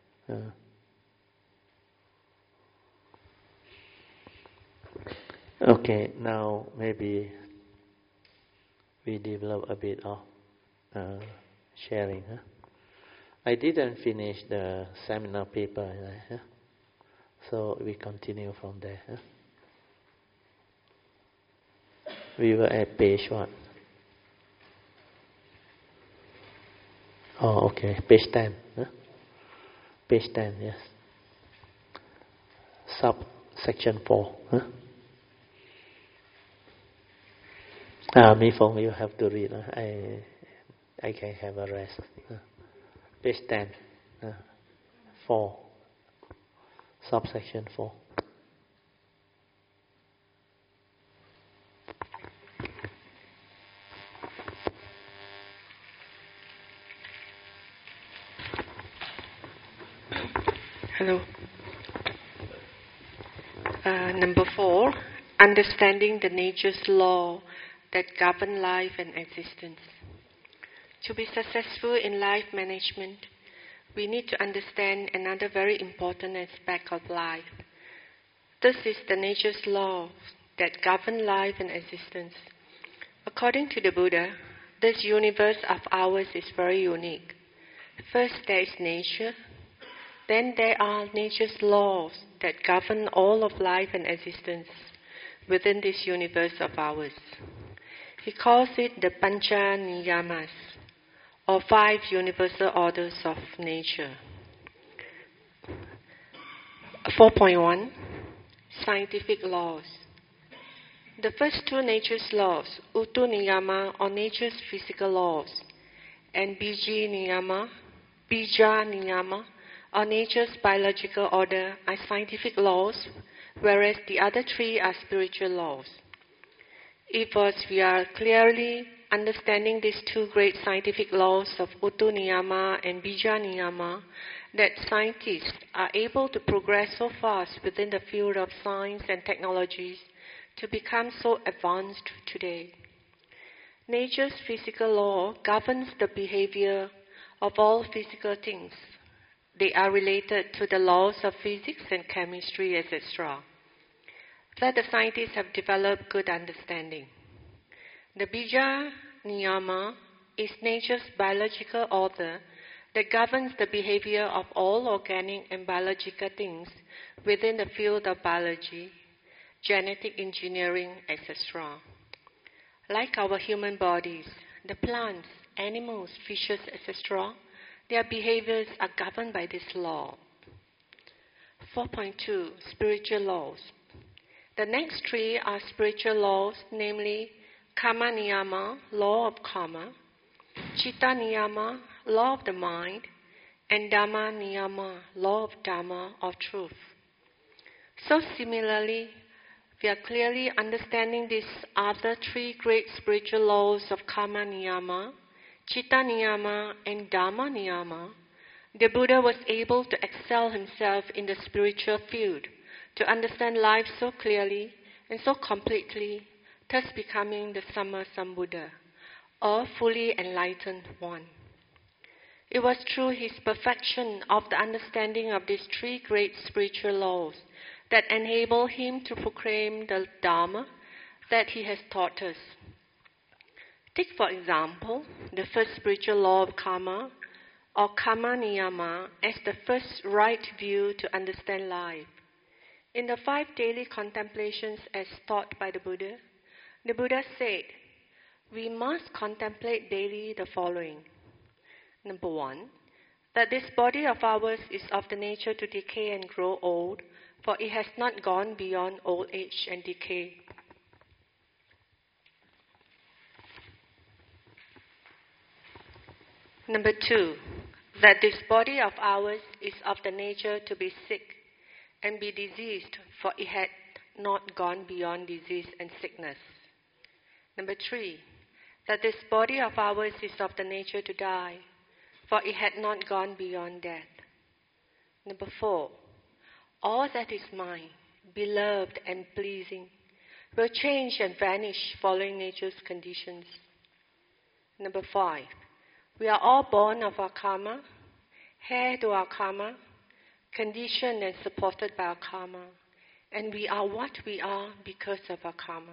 Okay, now maybe we develop a bit of sharing. I didn't finish the seminar paper, so we continue from there. We were at page what? Oh, okay, page 10. Page 10, yes. Subsection 4. Me Fong, you have to read. I can have a rest. Page 10, 4, subsection 4. Hello. Number 4, understanding the nature's law that govern life and existence. To be successful in life management, we need to understand another very important aspect of life. This is the nature's law that govern life and existence. According to the Buddha, this universe of ours is very unique. First there is nature, then there are nature's laws that govern all of life and existence within this universe of ours. He calls it the Pancha Niyamas, or 5 universal orders of nature. 4.1 Scientific laws. The first 2 nature's laws, Uttu Niyama, or nature's physical laws, and Bija Niyama, or nature's biological order, are scientific laws, whereas the other 3 are spiritual laws. It was via clearly understanding these 2 great scientific laws of Uttu Niyama and Bija Niyama that scientists are able to progress so fast within the field of science and technologies to become so advanced today. Nature's physical law governs the behavior of all physical things. They are related to the laws of physics and chemistry, etc. That the scientists have developed good understanding. The Bija Niyama is nature's biological order that governs the behavior of all organic and biological things within the field of biology, genetic engineering, etc. Like our human bodies, the plants, animals, fishes, etc., their behaviors are governed by this law. 4.2 Spiritual laws. The next 3 are spiritual laws, namely Karma Niyama, law of karma, Chitta Niyama, law of the mind, and Dhamma Niyama, law of Dhamma, or truth. So similarly, we are clearly understanding these other 3 great spiritual laws of Karma Niyama, Chitta Niyama, and Dhamma Niyama. The Buddha was able to excel himself in the spiritual field, to understand life so clearly and so completely, thus becoming the Samma Sambuddha, or fully enlightened one. It was through his perfection of the understanding of these 3 great spiritual laws that enabled him to proclaim the Dhamma that he has taught us. Take, for example, the first spiritual law of karma, or Karma Niyama, as the first right view to understand life. In the 5 daily contemplations as taught by the Buddha said, we must contemplate daily the following. Number 1, that this body of ours is of the nature to decay and grow old, for it has not gone beyond old age and decay. Number 2, that this body of ours is of the nature to be sick and be diseased, for it had not gone beyond disease and sickness. Number 3, that this body of ours is of the nature to die, for it had not gone beyond death. Number 4, all that is mine, beloved and pleasing, will change and vanish following nature's conditions. Number 5, we are all born of our karma, heir to our karma, conditioned and supported by our karma, and we are what we are because of our karma.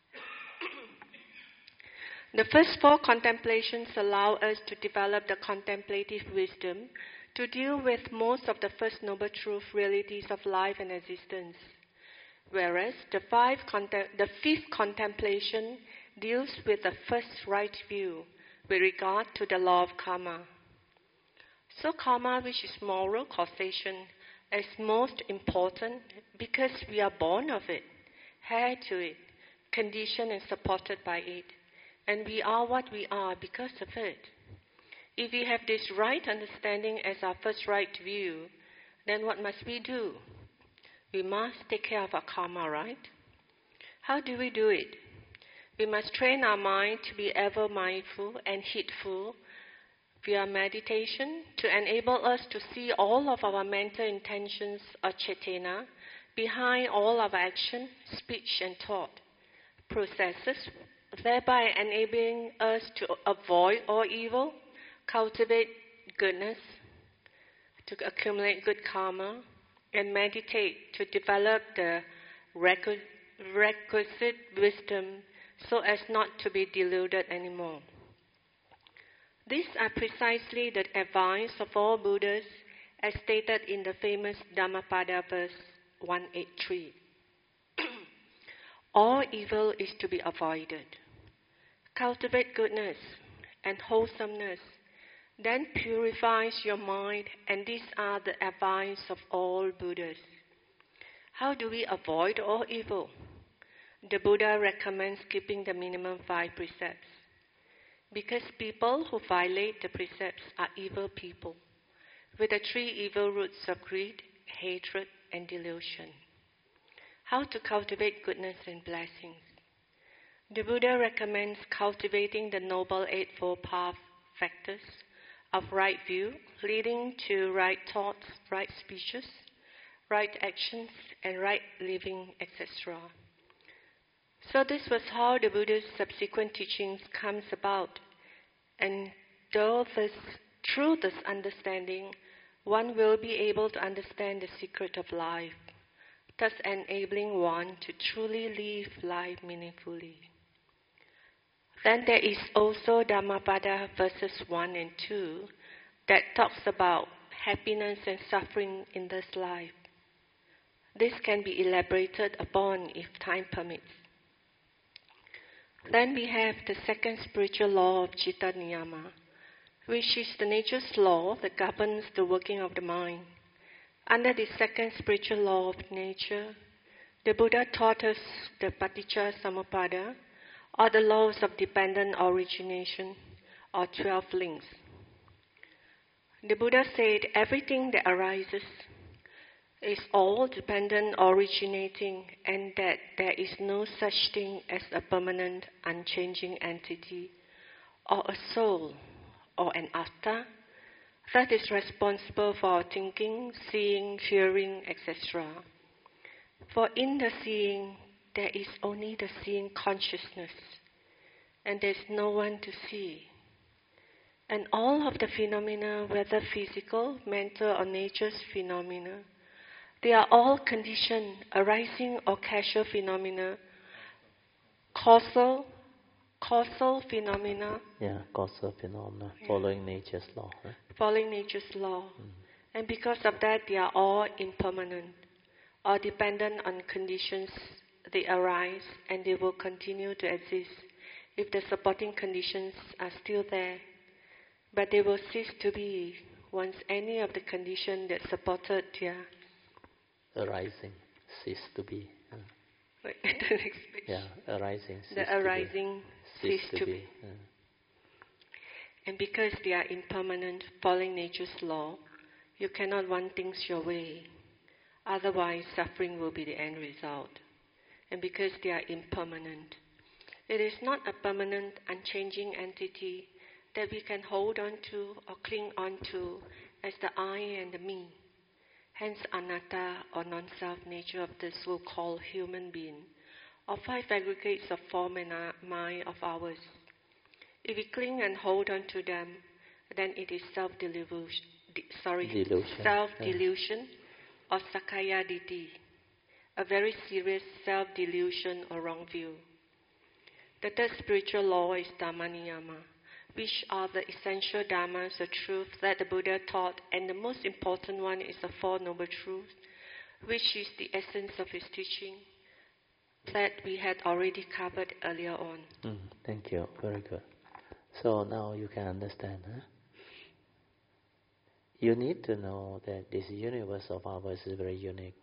The first 4 contemplations allow us to develop the contemplative wisdom to deal with most of the first noble truth realities of life and existence, whereas the 5th contemplation deals with the first right view with regard to the law of karma. So karma, which is moral causation, is most important because we are born of it, heir to it, conditioned and supported by it, and we are what we are because of it. If we have this right understanding as our first right view, then what must we do? We must take care of our karma, right? How do we do it? We must train our mind to be ever mindful and heedful via meditation to enable us to see all of our mental intentions or cetana behind all our action, speech and thought processes, thereby enabling us to avoid all evil, cultivate goodness, to accumulate good karma, and meditate to develop the requisite wisdom so as not to be deluded anymore. These are precisely the advice of all Buddhas as stated in the famous Dhammapada verse 183. All evil is to be avoided. Cultivate goodness and wholesomeness, then purifies your mind, and these are the advice of all Buddhas. How do we avoid all evil? The Buddha recommends keeping the minimum 5 precepts. Because people who violate the precepts are evil people, with the 3 evil roots of greed, hatred, and delusion. How to cultivate goodness and blessings? The Buddha recommends cultivating the Noble Eightfold Path factors of right view, leading to right thoughts, right speeches, right actions, and right living, etc. So this was how the Buddha's subsequent teachings comes about. And through this understanding, one will be able to understand the secret of life, thus enabling one to truly live life meaningfully. Then there is also Dhammapada verses 1 and 2 that talks about happiness and suffering in this life. This can be elaborated upon if time permits. Then we have the second spiritual law of Citta Niyama, which is the nature's law that governs the working of the mind. Under the second spiritual law of nature, the Buddha taught us the Paticca Samuppada, or the laws of dependent origination, or 12 links. The Buddha said everything that arises is all dependent originating, and that there is no such thing as a permanent, unchanging entity, or a soul, or an atta, that is responsible for our thinking, seeing, hearing, etc. For in the seeing, there is only the seeing consciousness, and there is no one to see. And all of the phenomena, whether physical, mental, or nature's phenomena, they are all conditioned, arising or casual phenomena, causal phenomena. Causal phenomena, following nature's law. Right? Following nature's law. And because of that, they are all impermanent, or dependent on conditions. They arise and they will continue to exist if the supporting conditions are still there. But they will cease to be once any of the conditions that supported their arising cease to be. Wait, the next page. Arising cease the arising cease to be. And because they are impermanent, following nature's law, you cannot want things your way. Otherwise, suffering will be the end result. And because they are impermanent, it is not a permanent, unchanging entity that we can hold on to or cling on to as the I and the me. Hence, anatta or non-self nature of this so-called human being, or 5 aggregates of form and mind of ours. If we cling and hold on to them, then it is self-delusion, or Sakkaya Ditthi, a very serious self-delusion or wrong view. The third spiritual law is Dhamma Niyama, which are the essential dhammas, the truth that the Buddha taught, and the most important one is the Four Noble Truths, which is the essence of his teaching that we had already covered earlier on. Thank you. Very good. So now you can understand. You need to know that this universe of ours is very unique.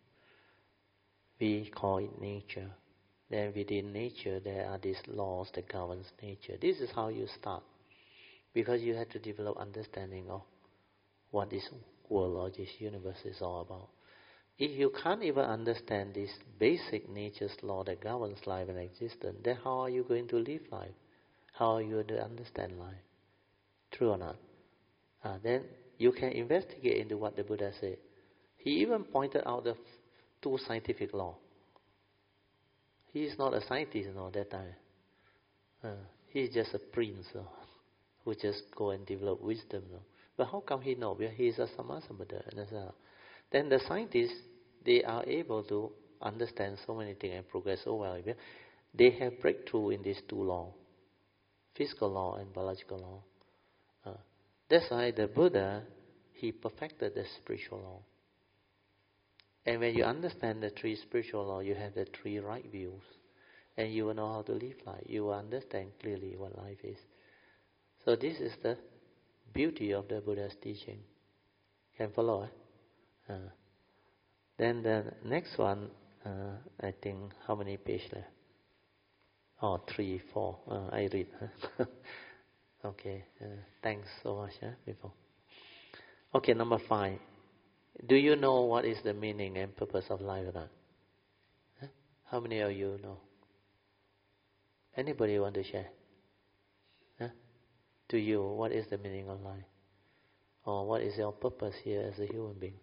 We call it nature. Then within nature there are these laws that governs nature. This is how you start. Because you have to develop understanding of what this world or this universe is all about. If you can't even understand this basic nature's law that governs life and existence, then how are you going to live life? How are you going to understand life? True or not? Then you can investigate into what the Buddha said. He even pointed out the 2 scientific laws. He is not a scientist that time. He is just a prince who just go and develop wisdom. But how come he know? Because he is a Sammasambuddha. Then the scientists, they are able to understand so many things and progress so well. They have breakthrough in these 2 laws, physical law and biological law. That's why the Buddha, he perfected the spiritual law. And when you understand the three spiritual laws, you have the three right views. And you will know how to live life. You will understand clearly what life is. So this is the beauty of the Buddha's teaching. Can follow? Then the next one, I think, how many pages left? Oh, 3, 4. I read. Okay. Thanks so much, people. Okay, number 5. Do you know what is the meaning and purpose of life or not? How many of you know? Anybody want to share? To you, what is the meaning of life? Or what is your purpose here as a human being?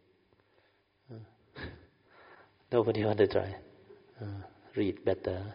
Nobody want to try? Read better.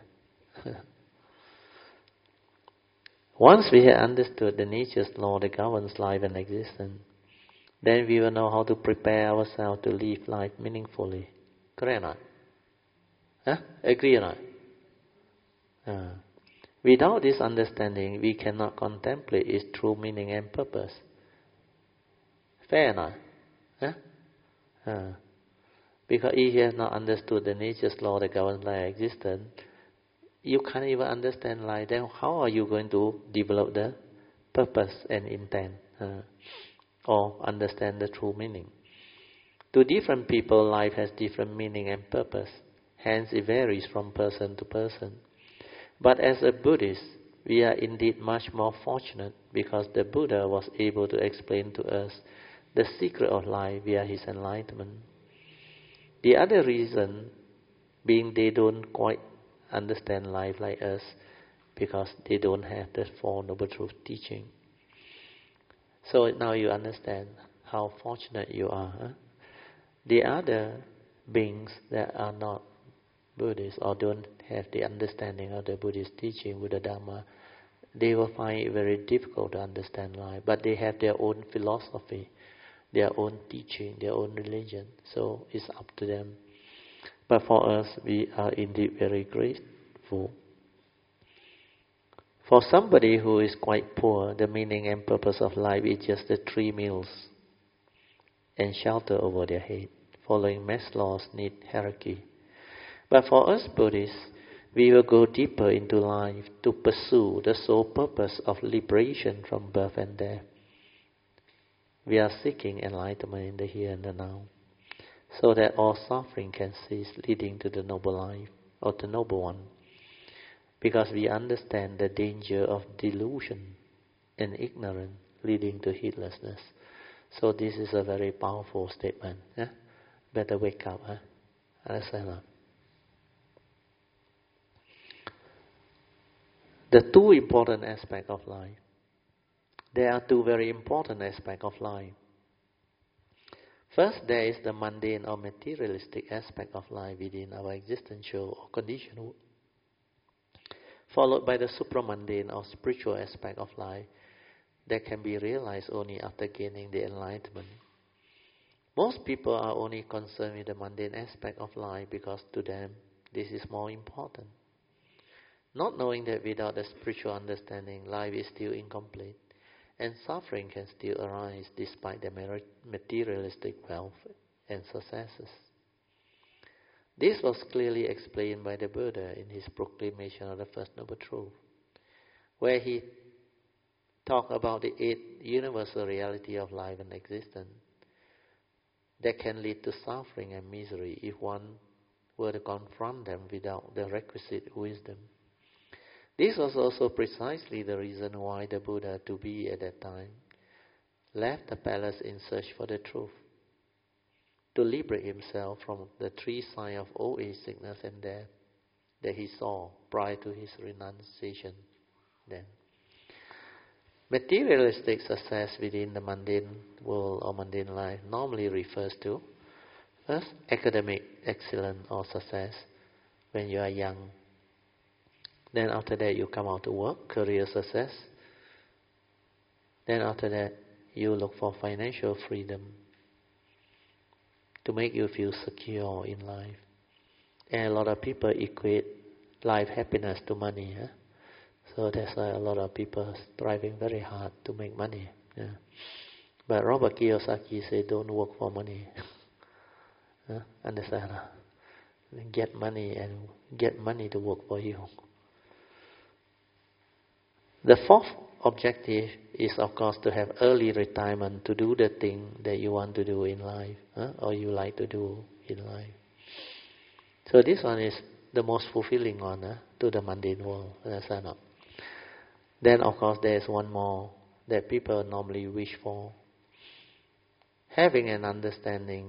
Once we have understood the nature's law that governs life and existence, then we will know how to prepare ourselves to live life meaningfully. Correct or not? Agree or not? Without this understanding, we cannot contemplate its true meaning and purpose. Fair or not? Because if you have not understood the nature's law that governs life and existence, you can't even understand life. Then how are you going to develop the purpose and intent? Or understand the true meaning? To different people, life has different meaning and purpose. Hence, it varies from person to person. But as a Buddhist, we are indeed much more fortunate because the Buddha was able to explain to us the secret of life via his enlightenment. The other reason being they don't quite understand life like us because they don't have the Four Noble Truth teaching. So now you understand how fortunate you are. The other beings that are not Buddhists or don't have the understanding of the Buddhist teaching, Buddha Dharma, they will find it very difficult to understand life. But they have their own philosophy, their own teaching, their own religion. So it's up to them. But for us, we are indeed very grateful. For somebody who is quite poor, the meaning and purpose of life is just the 3 meals and shelter over their head, following Maslow's need hierarchy. But for us Buddhists, we will go deeper into life to pursue the sole purpose of liberation from birth and death. We are seeking enlightenment in the here and the now, so that all suffering can cease, leading to the noble life, or the noble one. Because we understand the danger of delusion and ignorance leading to heedlessness. So this is a very powerful statement. Better wake up. Understand? The 2 important aspects of life. There are 2 very important aspects of life. First, there is the mundane or materialistic aspect of life within our existential or conditional, followed by the supramundane or spiritual aspect of life that can be realized only after gaining the enlightenment. Most people are only concerned with the mundane aspect of life because to them this is more important, not knowing that without the spiritual understanding, life is still incomplete and suffering can still arise despite the materialistic wealth and successes. This was clearly explained by the Buddha in his proclamation of the First Noble Truth, where he talked about the 8 universal reality of life and existence that can lead to suffering and misery if one were to confront them without the requisite wisdom. This was also precisely the reason why the Buddha, to be at that time, left the palace in search for the truth, to liberate himself from the 3 signs of old age, sickness and death that he saw prior to his renunciation then. Materialistic success within the mundane world or mundane life normally refers to, first, academic excellence or success when you are young. Then after that you come out to work, career success. Then after that you look for financial freedom to make you feel secure in life. And a lot of people equate life happiness to money. So that's why a lot of people are striving very hard to make money. Yeah. But Robert Kiyosaki said, don't work for money. Understand? Get money and get money to work for you. The fourth objective is, of course, to have early retirement, to do the thing that you want to do in life, or you like to do in life. So this one is the most fulfilling one to the mundane world. Understand? Then, of course, there is one more that people normally wish for. Having an understanding,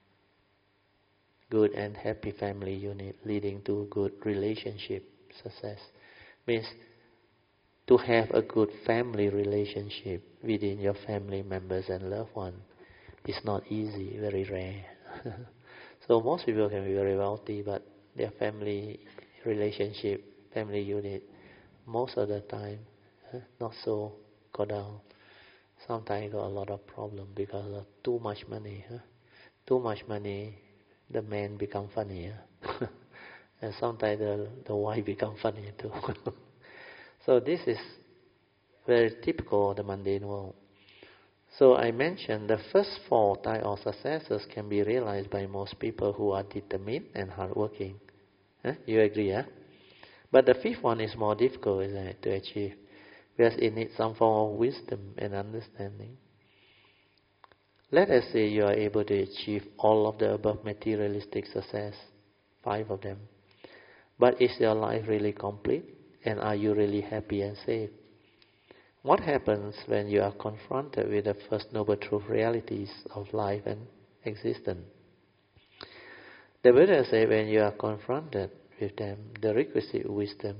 good and happy family unit leading to good relationship success. Means to have a good family relationship within your family members and loved ones is not easy, very rare. So most people can be very wealthy, but their family relationship, family unit, most of the time, not so go down. Sometimes got a lot of problem because of too much money. Too much money, the man become funny. And sometimes the wife become funny too. So this is very typical of the mundane world. So I mentioned the first four types of successes can be realized by most people who are determined and hardworking. You agree, But the fifth one is more difficult, isn't it, to achieve, because it needs some form of wisdom and understanding. Let us say you are able to achieve all of the above materialistic success, 5 of them. But is your life really complete? And are you really happy and safe? What happens when you are confronted with the first noble truth realities of life and existence? The Buddha said when you are confronted with them, the requisite wisdom,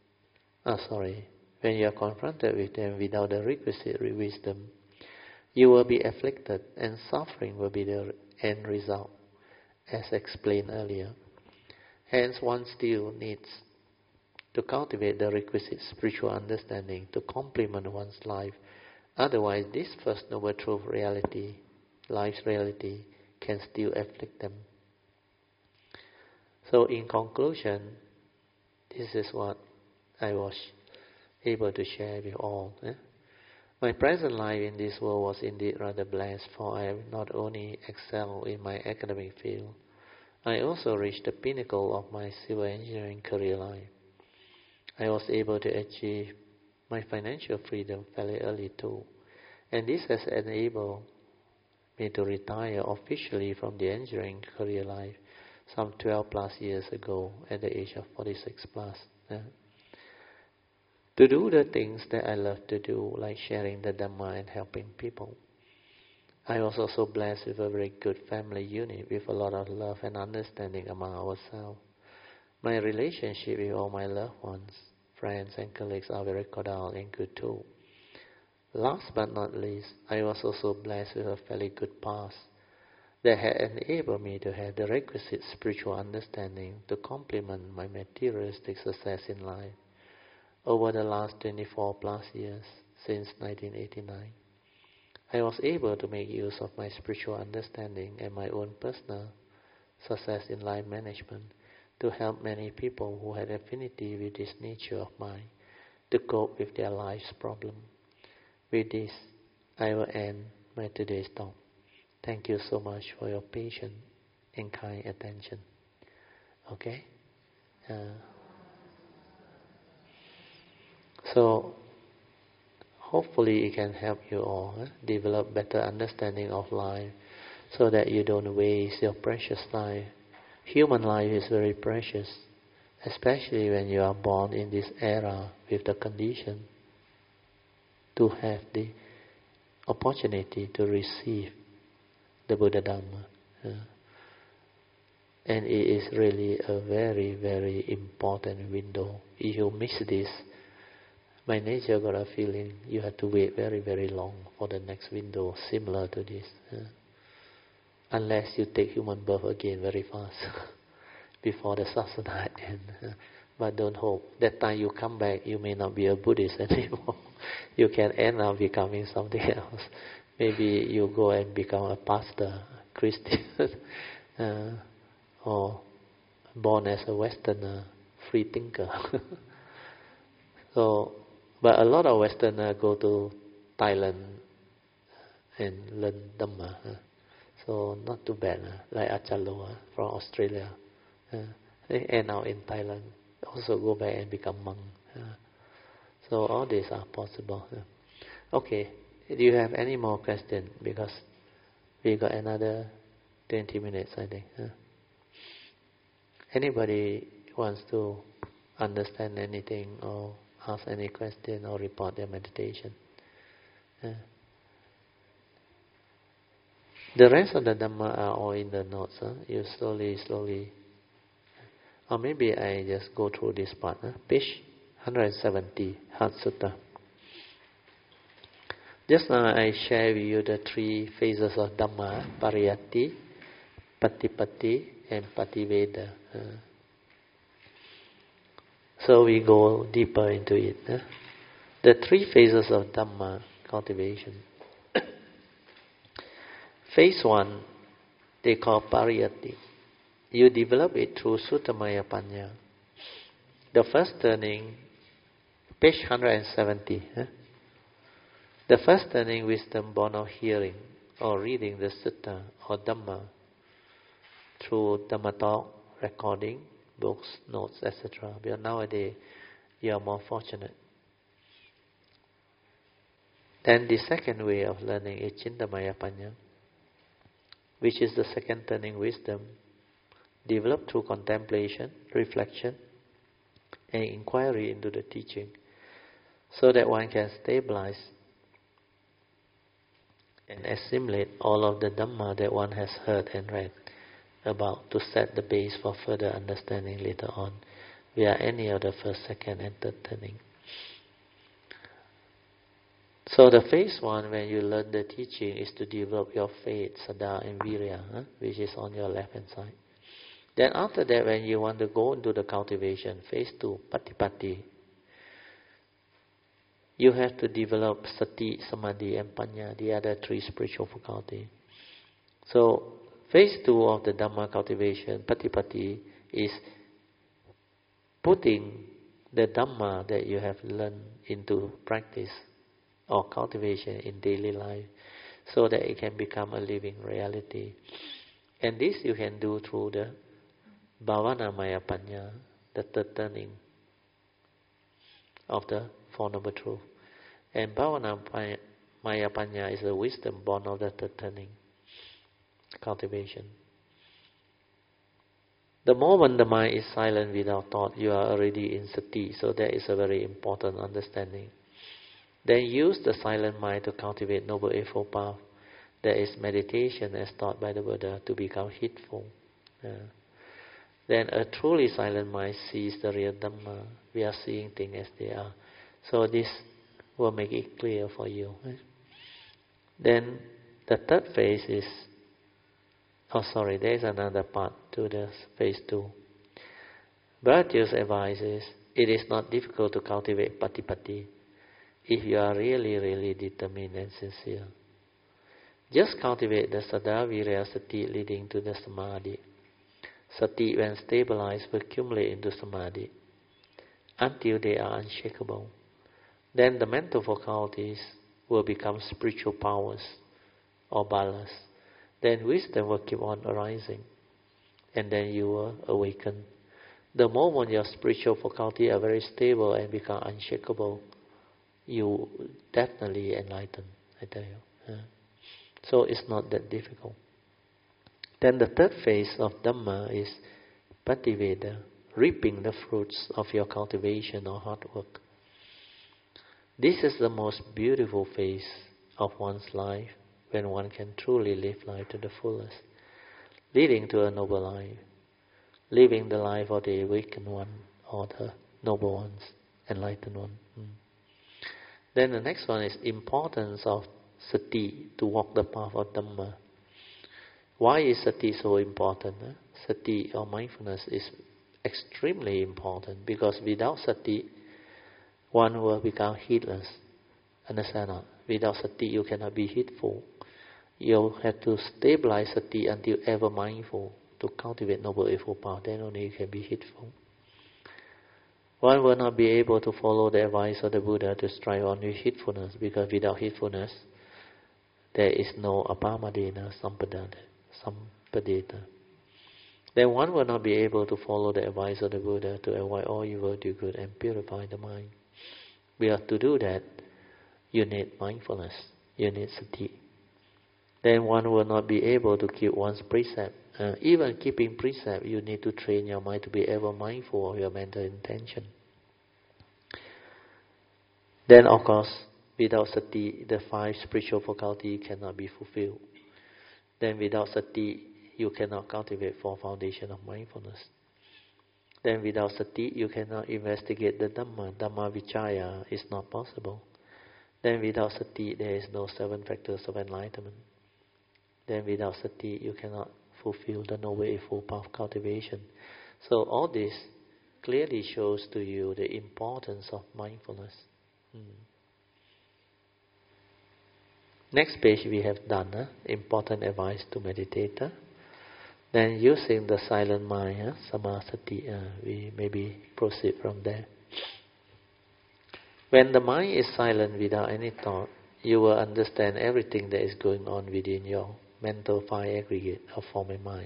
when you are confronted with them without the requisite wisdom, you will be afflicted and suffering will be the end result, as explained earlier. Hence, one still needs to cultivate the requisite spiritual understanding to complement one's life. Otherwise, this first noble truth reality, life's reality, can still afflict them. So in conclusion, this is what I was able to share with all. My present life in this world was indeed rather blessed, for I have not only excelled in my academic field, I also reached the pinnacle of my civil engineering career life. I was able to achieve my financial freedom fairly early too, and this has enabled me to retire officially from the engineering career life some 12 plus years ago at the age of 46 plus. To do the things that I love to do, like sharing the Dhamma and helping people. I was also blessed with a very good family unit with a lot of love and understanding among ourselves. My relationship with all my loved ones, friends and colleagues are very cordial and good too. Last but not least, I was also blessed with a fairly good past that had enabled me to have the requisite spiritual understanding to complement my materialistic success in life. Over the last 24 plus years, since 1989, I was able to make use of my spiritual understanding and my own personal success in life management to help many people who had affinity with this nature of mine to cope with their life's problem. With this, I will end my today's talk. Thank you so much for your patience and kind attention. Okay? So, hopefully it can help you all develop better understanding of life so that you don't waste your precious life. Human life is very precious, especially when you are born in this era with the condition to have the opportunity to receive the Buddha Dhamma. And it is really a very, very important window. If you miss this, by nature got a feeling you have to wait very, very long for the next window similar to this. Unless you take human birth again very fast before the sasana ends. But don't hope. That time you come back, you may not be a Buddhist anymore. You can end up becoming something else. Maybe you go and become a pastor, Christian, or born as a Westerner, free thinker. So, but a lot of Westerners go to Thailand and learn Dhamma. So not too bad, like Achalo from Australia. They end out in Thailand, also go back and become monk. So all these are possible. Okay, do you have any more questions? Because we got another 20 minutes, I think. Anybody wants to understand anything or ask any question or report their meditation? The rest of the Dhamma are all in the notes. You slowly. Or maybe I just go through this part. Page 170, Heart Sutta. Just now I share with you the 3 phases of Dhamma: Pariyatti, Patipatti, and Pativeda. So we go deeper into it. The 3 phases of Dhamma cultivation. Phase 1, they call Pariyatti. You develop it through Suttamaya Panya. The first turning, page 170. The first turning wisdom born of hearing or reading the Sutta or Dhamma through Dhamma talk, recording, books, notes, etc. But nowadays, you are more fortunate. Then the second way of learning is Chintamaya Panya, which is the second turning wisdom, developed through contemplation, reflection, and inquiry into the teaching, so that one can stabilize and assimilate all of the Dhamma that one has heard and read about, to set the base for further understanding later on via any of the first, second, and third turning. So the phase 1, when you learn the teaching, is to develop your faith, Saddha and Virya, which is on your left hand side. Then after that, when you want to go into the cultivation, phase 2, Patipatti, you have to develop Sati, Samadhi, and Panya, the other 3 spiritual faculties. So phase 2 of the Dhamma cultivation, Patipatti, is putting the Dhamma that you have learned into practice or cultivation in daily life, so that it can become a living reality. And this you can do through the Bhavanamaya Panya, the third turning of the Four Noble Truths. And Bhavanamaya Panya is the wisdom born of the third turning cultivation. The moment the mind is silent without thought, you are already in Sati, so that is a very important understanding. Then use the silent mind to cultivate Noble Eightfold Path. That is meditation as taught by the Buddha, to become heedful. Then a truly silent mind sees the real Dhamma. We are seeing things as they are. So this will make it clear for you. Then the third phase is, there is another part to this phase 2. Bharatiya's advice is, it is not difficult to cultivate Patipatti if you are really, really determined and sincere. Just cultivate the Saddha, Virya, Sati leading to the Samadhi. Sati, when stabilized, will accumulate into Samadhi until they are unshakable. Then the mental faculties will become spiritual powers or balas. Then wisdom will keep on arising, and then you will awaken. The moment your spiritual faculties are very stable and become unshakable, you definitely enlighten, I tell you. So it's not that difficult. Then the third phase of Dhamma is Pativeda, reaping the fruits of your cultivation or hard work. This is the most beautiful phase of one's life, when one can truly live life to the fullest, leading to a noble life, living the life of the awakened one or the noble ones, enlightened one. Then the next one is importance of Sati, to walk the path of Dhamma. Why is Sati so important? Sati or mindfulness is extremely important, because without Sati, one will become heedless. Understand not? Without Sati, you cannot be heedful. You have to stabilize Sati until ever mindful to cultivate Noble Eightfold Path. Then only you can be heedful. One will not be able to follow the advice of the Buddha to strive on with heedfulness, because without heedfulness, there is no apamadena sampadeta. Then one will not be able to follow the advice of the Buddha to avoid all evil, do good, and purify the mind. Because to do that, you need mindfulness, you need sati. Then one will not be able to keep one's precept. Even keeping precept, you need to train your mind to be ever mindful of your mental intention. Then, of course, without sati, the 5 spiritual faculties cannot be fulfilled. Then without sati, you cannot cultivate 4 foundations of mindfulness. Then without sati, you cannot investigate the Dhamma. Dhamma vichaya is not possible. Then without sati, there is no 7 factors of enlightenment. Then without sati, you cannot fulfill the Noble Eightfold Path cultivation. So all this clearly shows to you the importance of mindfulness. Next page we have done important advice to meditator. Then using the silent mind, samasati, we maybe proceed from there. When the mind is silent without any thought, you will understand everything that is going on within your mental 5 aggregate of form and mind.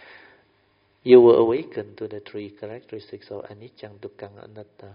You will awaken to the 3 characteristics of anicca, dukkha, anatta.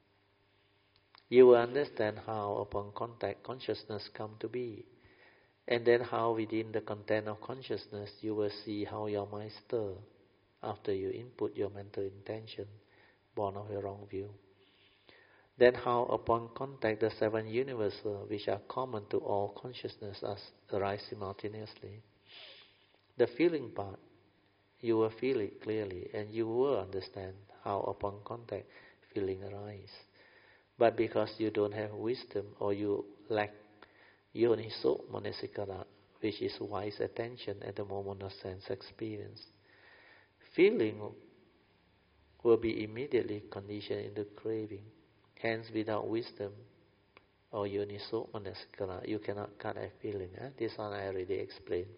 You will understand how upon contact consciousness come to be. And then how within the content of consciousness you will see how your mind stirs after you input your mental intention, born of your wrong view. Then how upon contact the 7 universals which are common to all consciousness arise simultaneously. The feeling part, you will feel it clearly and you will understand how upon contact feeling arises. But because you don't have wisdom or you lack Yoniso manasikara, which is wise attention at the moment of sense experience, feeling will be immediately conditioned into craving. Hence, without wisdom or Yoniso manasikara, you cannot cut a feeling. This one I already explained.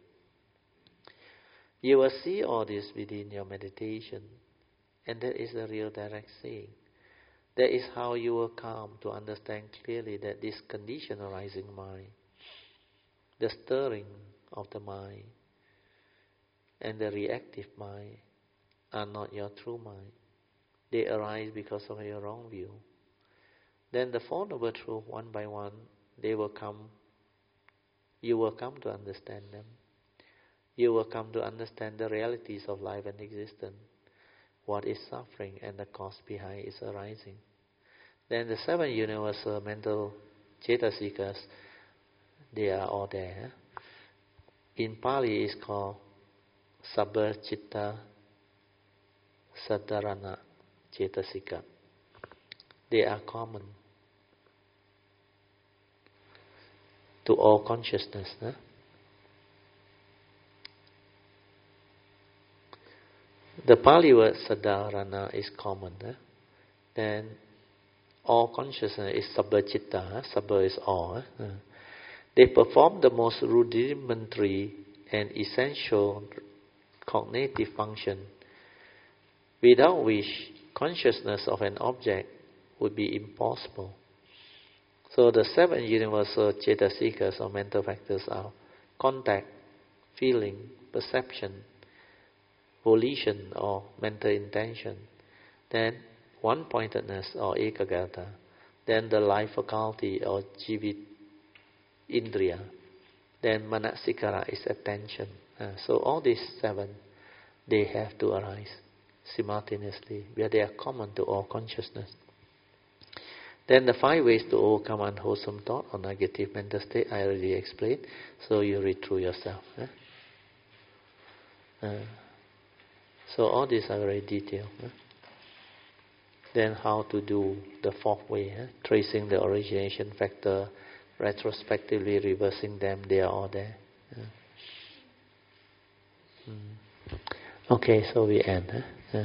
You will see all this within your meditation, and that is the real direct seeing. That is how you will come to understand clearly that this condition arising mind, the stirring of the mind and the reactive mind are not your true mind. They arise because of your wrong view. Then the 4 Noble Truths, one by one, they will come. You will come to understand them. You will come to understand the realities of life and existence, what is suffering and the cause behind its arising. Then the 7 universal mental cetasikas, they are all there. In Pali it's called Sabba Citta Sadarana Cetasika. They are common to all consciousness. The Pali word Sadarana is common. Then all consciousness is Sabba Citta. Sabba is all. They perform the most rudimentary and essential cognitive function, without which consciousness of an object would be impossible. So the 7 universal cetasikas or mental factors are contact, feeling, perception, volition or mental intention, then one-pointedness or ekaggata, then the life faculty or jivit indriya, then manasikara is attention. So all these 7, they have to arise simultaneously, where they are common to all consciousness. Then the 5 ways to overcome unwholesome thought or negative mental state, I already explained, so you read through yourself. So all these are very detailed. Then how to do the 4th way, tracing the origination factor, retrospectively reversing them, they are all there. Okay, so we end.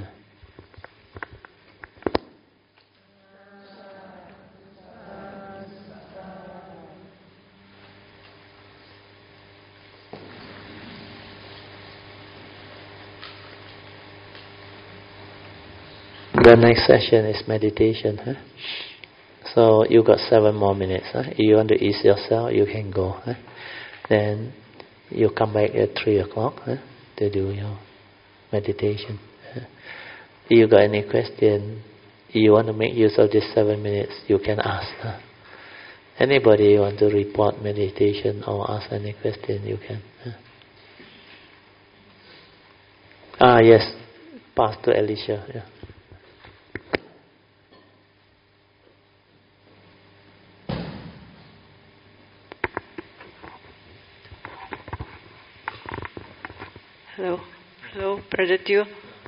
The next session is meditation. So you got 7 more minutes. If you want to ease yourself, you can go. Then you come back at 3 o'clock to do your meditation. If you got any question, you want to make use of this 7 minutes, you can ask. Anybody want to report meditation or ask any question, you can. Yes, Pastor Elisha. Yeah. Hello, Brother Teo.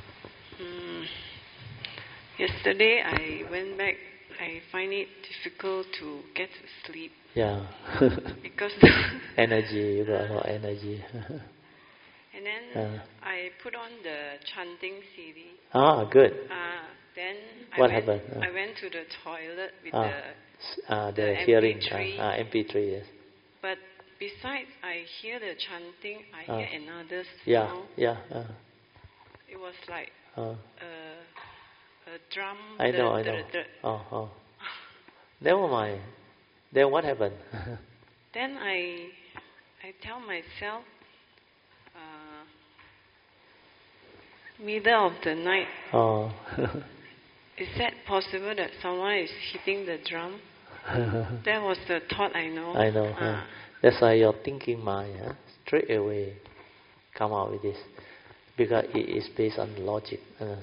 Yesterday I went back. I find it difficult to get to sleep. Yeah. Because energy, you got a lot of energy. And then I put on the chanting CD. Good. Then what happened? I went to the toilet with the hearing MP3. Yes. But besides, I hear the chanting. I hear another sound. Yeah. It was like a drum. I know. Never mind. Then what happened? Then I tell myself, middle of the night. Is that possible that someone is hitting the drum? That was the thought I know. I know. That's why your thinking mind straight away come out with this. Because it is based on logic.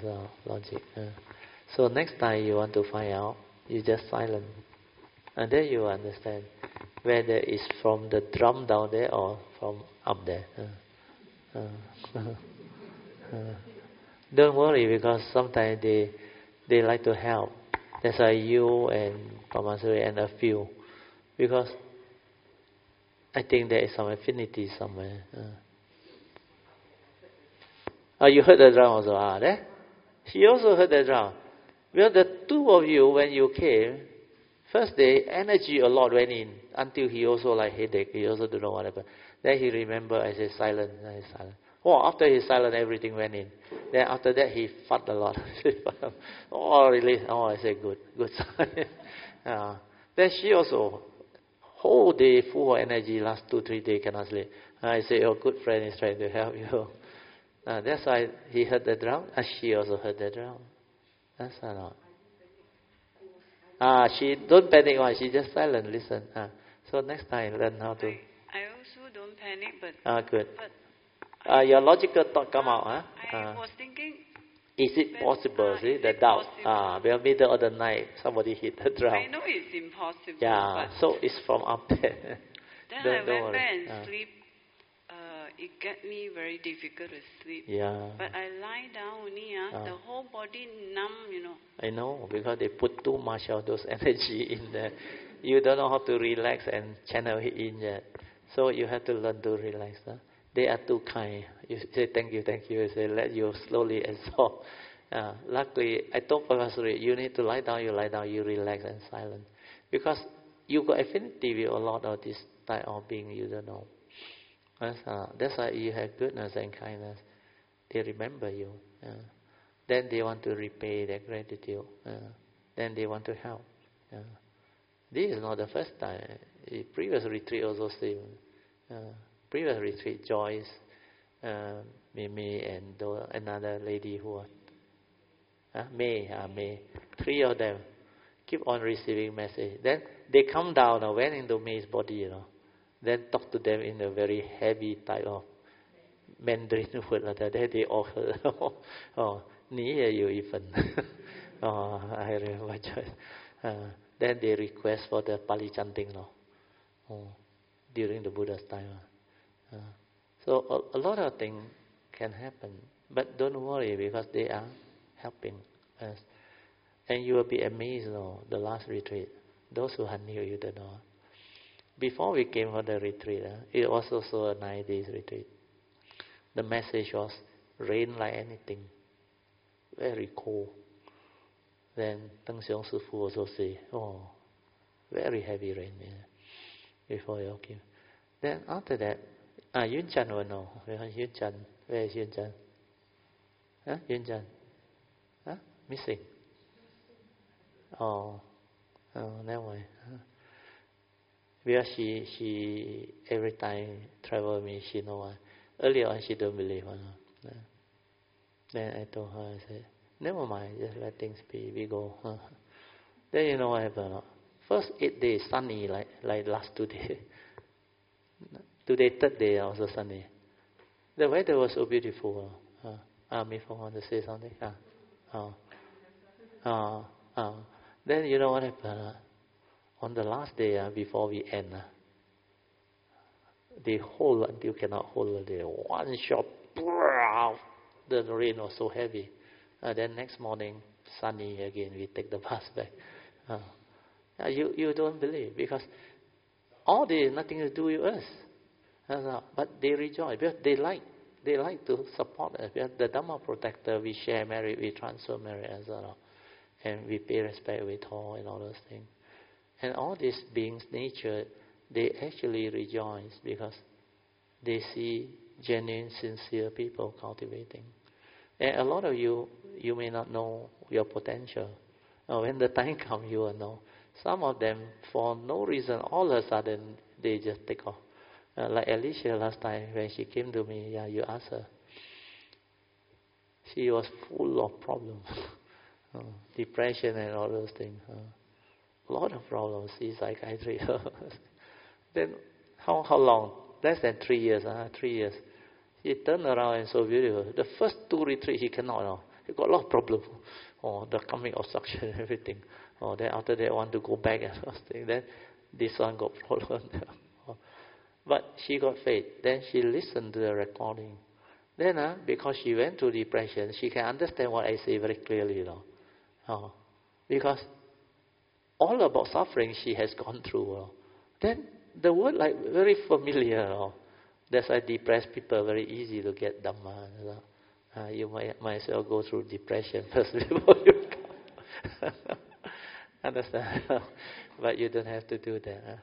So next time you want to find out, you just silent. And then you understand whether it's from the drum down there or from up there. Don't worry, because sometimes they like to help. That's why you and Pamasuri and a few. Because I think there is some affinity somewhere. You heard the drum also. There? She also heard the drum. Well, the two of you, when you came, first day, energy a lot went in, until he also like headache. He also don't know what happened. Then he remember, I said, silent. After he silent, everything went in. Then after that, he fought a lot. Really? I said, good sign. Then she also, whole day full of energy, last 2-3 days cannot sleep. I said, your good friend is trying to help you. That's why he heard the drum, and she also heard the drum. That's a lot. She don't panic, she just silent, listen. So next time, learn how to. I also don't panic, but. Good. But your logical thought come out, I was thinking. Is it possible? See the doubt. Well, middle of the night, somebody hit the drum. I know it's impossible. Yeah. So it's from up there. Then I went back and sleep. It got me very difficult to sleep. Yeah. But I lie down only, the whole body numb, I know, because they put too much of those energy in there. You don't know how to relax and channel it in yet. So you have to learn to relax. They are too kind. You say, thank you. You say, let you slowly absorb. Luckily, I told Professor, you need to lie down, you relax and silent. Because you got affinity with a lot of this type of being you don't know. That's why you have goodness and kindness. They remember you. Then they want to repay their gratitude. Then they want to help. This is not the first time. Previous retreat also same. Previous retreat, Joyce, Mimi, and another lady who was May. 3 of them keep on receiving message. Then they come down, went into May's body, Then talk to them in a very heavy type of Mandarin word like that. Then they all heard. You even. I remember. Then they request for the Pali chanting during the Buddha's time. So a lot of things can happen. But don't worry, because they are helping us. And you will be amazed, the last retreat. Those who had knew you don't know. Before we came for the retreat, it was also a 9 days retreat. The message was rain like anything, very cold. Then Teng Xiong Sifu also say, very heavy rain before you came. Then after that, Yun Chan will know. Yun Chan, where is Yun Chan? Yun Chan? Missing. Never mind. Because she every time travel with me, she know why. Earlier on, she don't believe. Then I told her, I said, never mind, just let things be, we go. Then you know what happened? First 8 days, sunny, like last 2 days. Today, third day, also sunny. The weather was so beautiful. Mifo want to say something? Then you know what happened? On the last day, before we end, they hold until cannot hold. They one shot, the rain was so heavy. Then next morning, sunny again. We take the bus back. You don't believe because all this nothing to do with us. But they rejoice because they like to support us. Because the Dhamma protector, we share merit, we transfer merit as well, and we pay respect with all and all those things. And all these beings, nature, they actually rejoice because they see genuine, sincere people cultivating. And a lot of you may not know your potential. When the time comes, you will know. Some of them, for no reason, all of a sudden, they just take off. Like Alicia last time, when she came to me, you asked her. She was full of problems. Depression and all those things. A lot of problems, see psychiatry. Then, how long? Less than 3 years. 3 years. He turned around and so beautiful. The first 2 retreats, he cannot. He got a lot of problems. The coming obstruction and everything. Then after that, want to go back and something. Then this one got problem. But she got faith. Then she listened to the recording. Then, because she went through depression, she can understand what I say very clearly. Because all about suffering she has gone through. Then the word like very familiar. That's why depressed people are very easy to get Dhamma. You might as well go through depression first before you come. Understand? But you don't have to do that.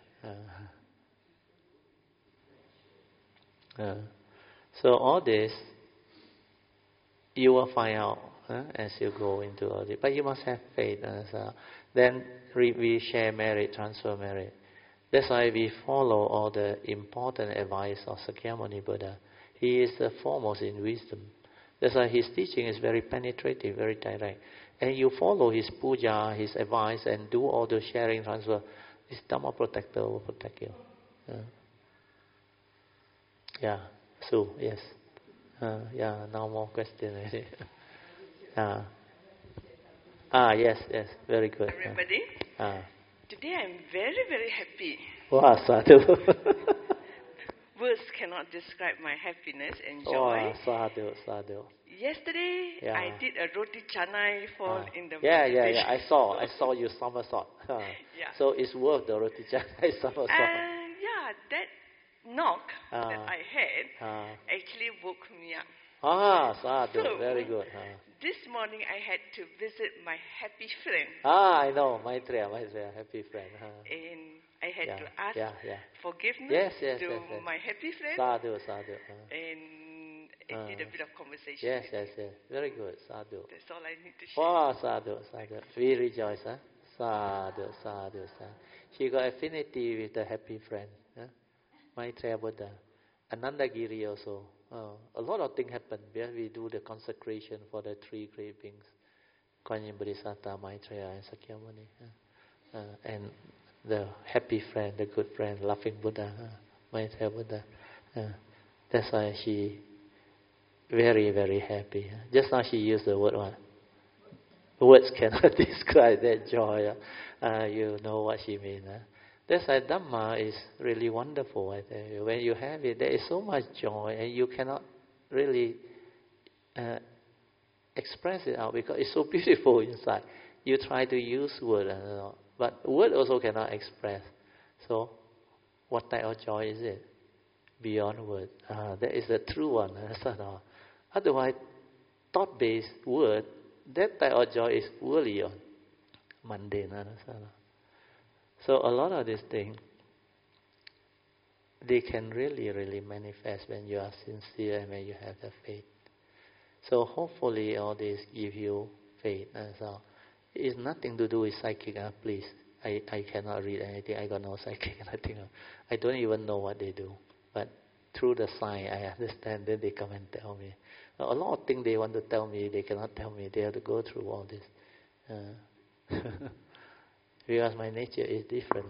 So all this, you will find out as you go into all this. But you must have faith. Then we share merit, transfer merit. That's why we follow all the important advice of Sakyamuni Buddha. He is the foremost in wisdom. That's why his teaching is very penetrative, very direct. And you follow his puja, his advice, and do all the sharing, transfer. This Dhamma protector will protect you. So, yes. No more questions. Yes, very good. Everybody, today I'm very, very happy. Wow, sadhu. Words cannot describe my happiness and joy. Oh, sadhu. Yesterday, I did a roti canai fall in the meditation. I saw you somersault. So it's worth the roti canai somersault. That knock that I had actually woke me up. Sadhu, so, very good. This morning I had to visit my happy friend. I know, Maitreya, happy friend. And I had to ask forgiveness to my happy friend. Sadhu. And I did a bit of conversation. Yes. Very good, sadhu. That's all I need to share. Sadhu. We rejoice, Sadhu. She got affinity with the happy friend. Maitreya Buddha. Anandagiri also. A lot of things happen because we do the consecration for the 3 great beings. Kuan Yin Bodhisattva, Maitreya and Sakyamuni. And the happy friend, the good friend, laughing Buddha, Maitreya Buddha. That's why she very, very happy. Just now she used the word what? Words cannot describe that joy. You know what she means. That's why Dhamma is really wonderful. I tell you. When you have it, there is so much joy, and you cannot really express it out because it's so beautiful inside. You try to use word, but word also cannot express. So, what type of joy is it? Beyond word. That is the true one. Otherwise, thought-based word, that type of joy is worldly, mundane. So a lot of these things, they can really, really manifest when you are sincere and when you have the faith. So hopefully all this give you faith. So it's nothing to do with psychic, please. I cannot read anything. I got no psychic, nothing. I don't even know what they do. But through the sign, I understand. Then they come and tell me. A lot of things they want to tell me, they cannot tell me. They have to go through all this. Because my nature is different.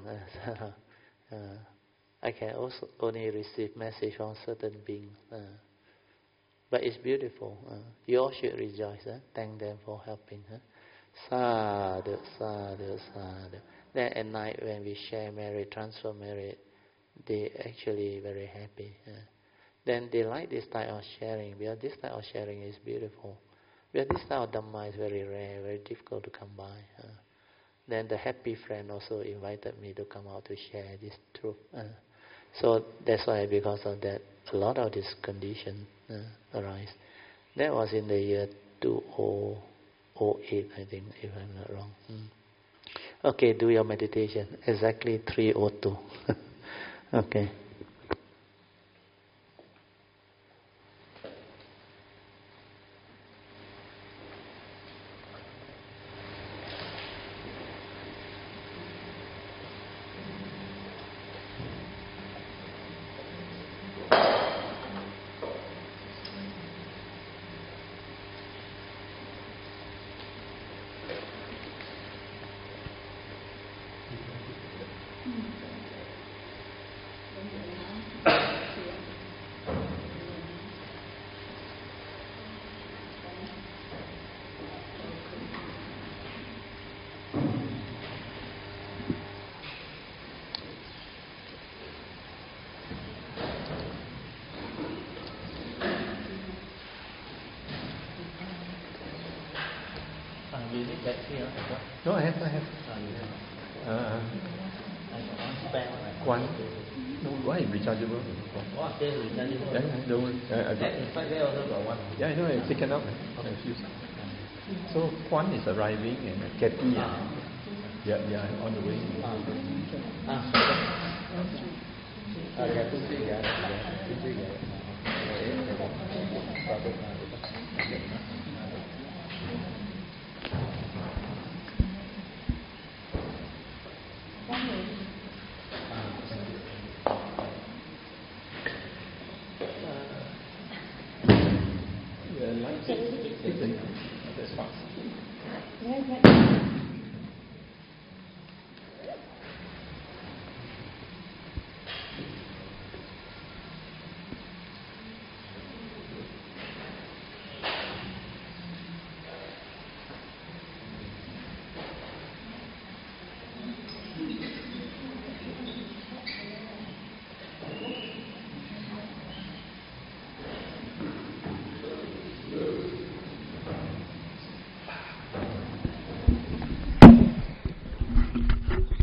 I can also only receive message from certain beings. But it's beautiful. You all should rejoice. Thank them for helping. Sadhu, sadhu, sadhu. Then at night when we share merit, transfer merit, they actually very happy. Then they like this type of sharing, because this type of sharing is beautiful. Because this type of Dhamma is very rare, very difficult to come by. Then the happy friend also invited me to come out to share this truth. So that's why, because of that, a lot of this condition arise. That was in the year 2008, I think, if I'm not wrong. Okay, do your meditation. Exactly 3:02. Okay. No, I have. One. No, why? Rechargeable. Yeah, don't worry. Inside there also got one. Yeah, I know. I taken out. So Kwan is arriving and Kathy, yeah, on the way. That's fast.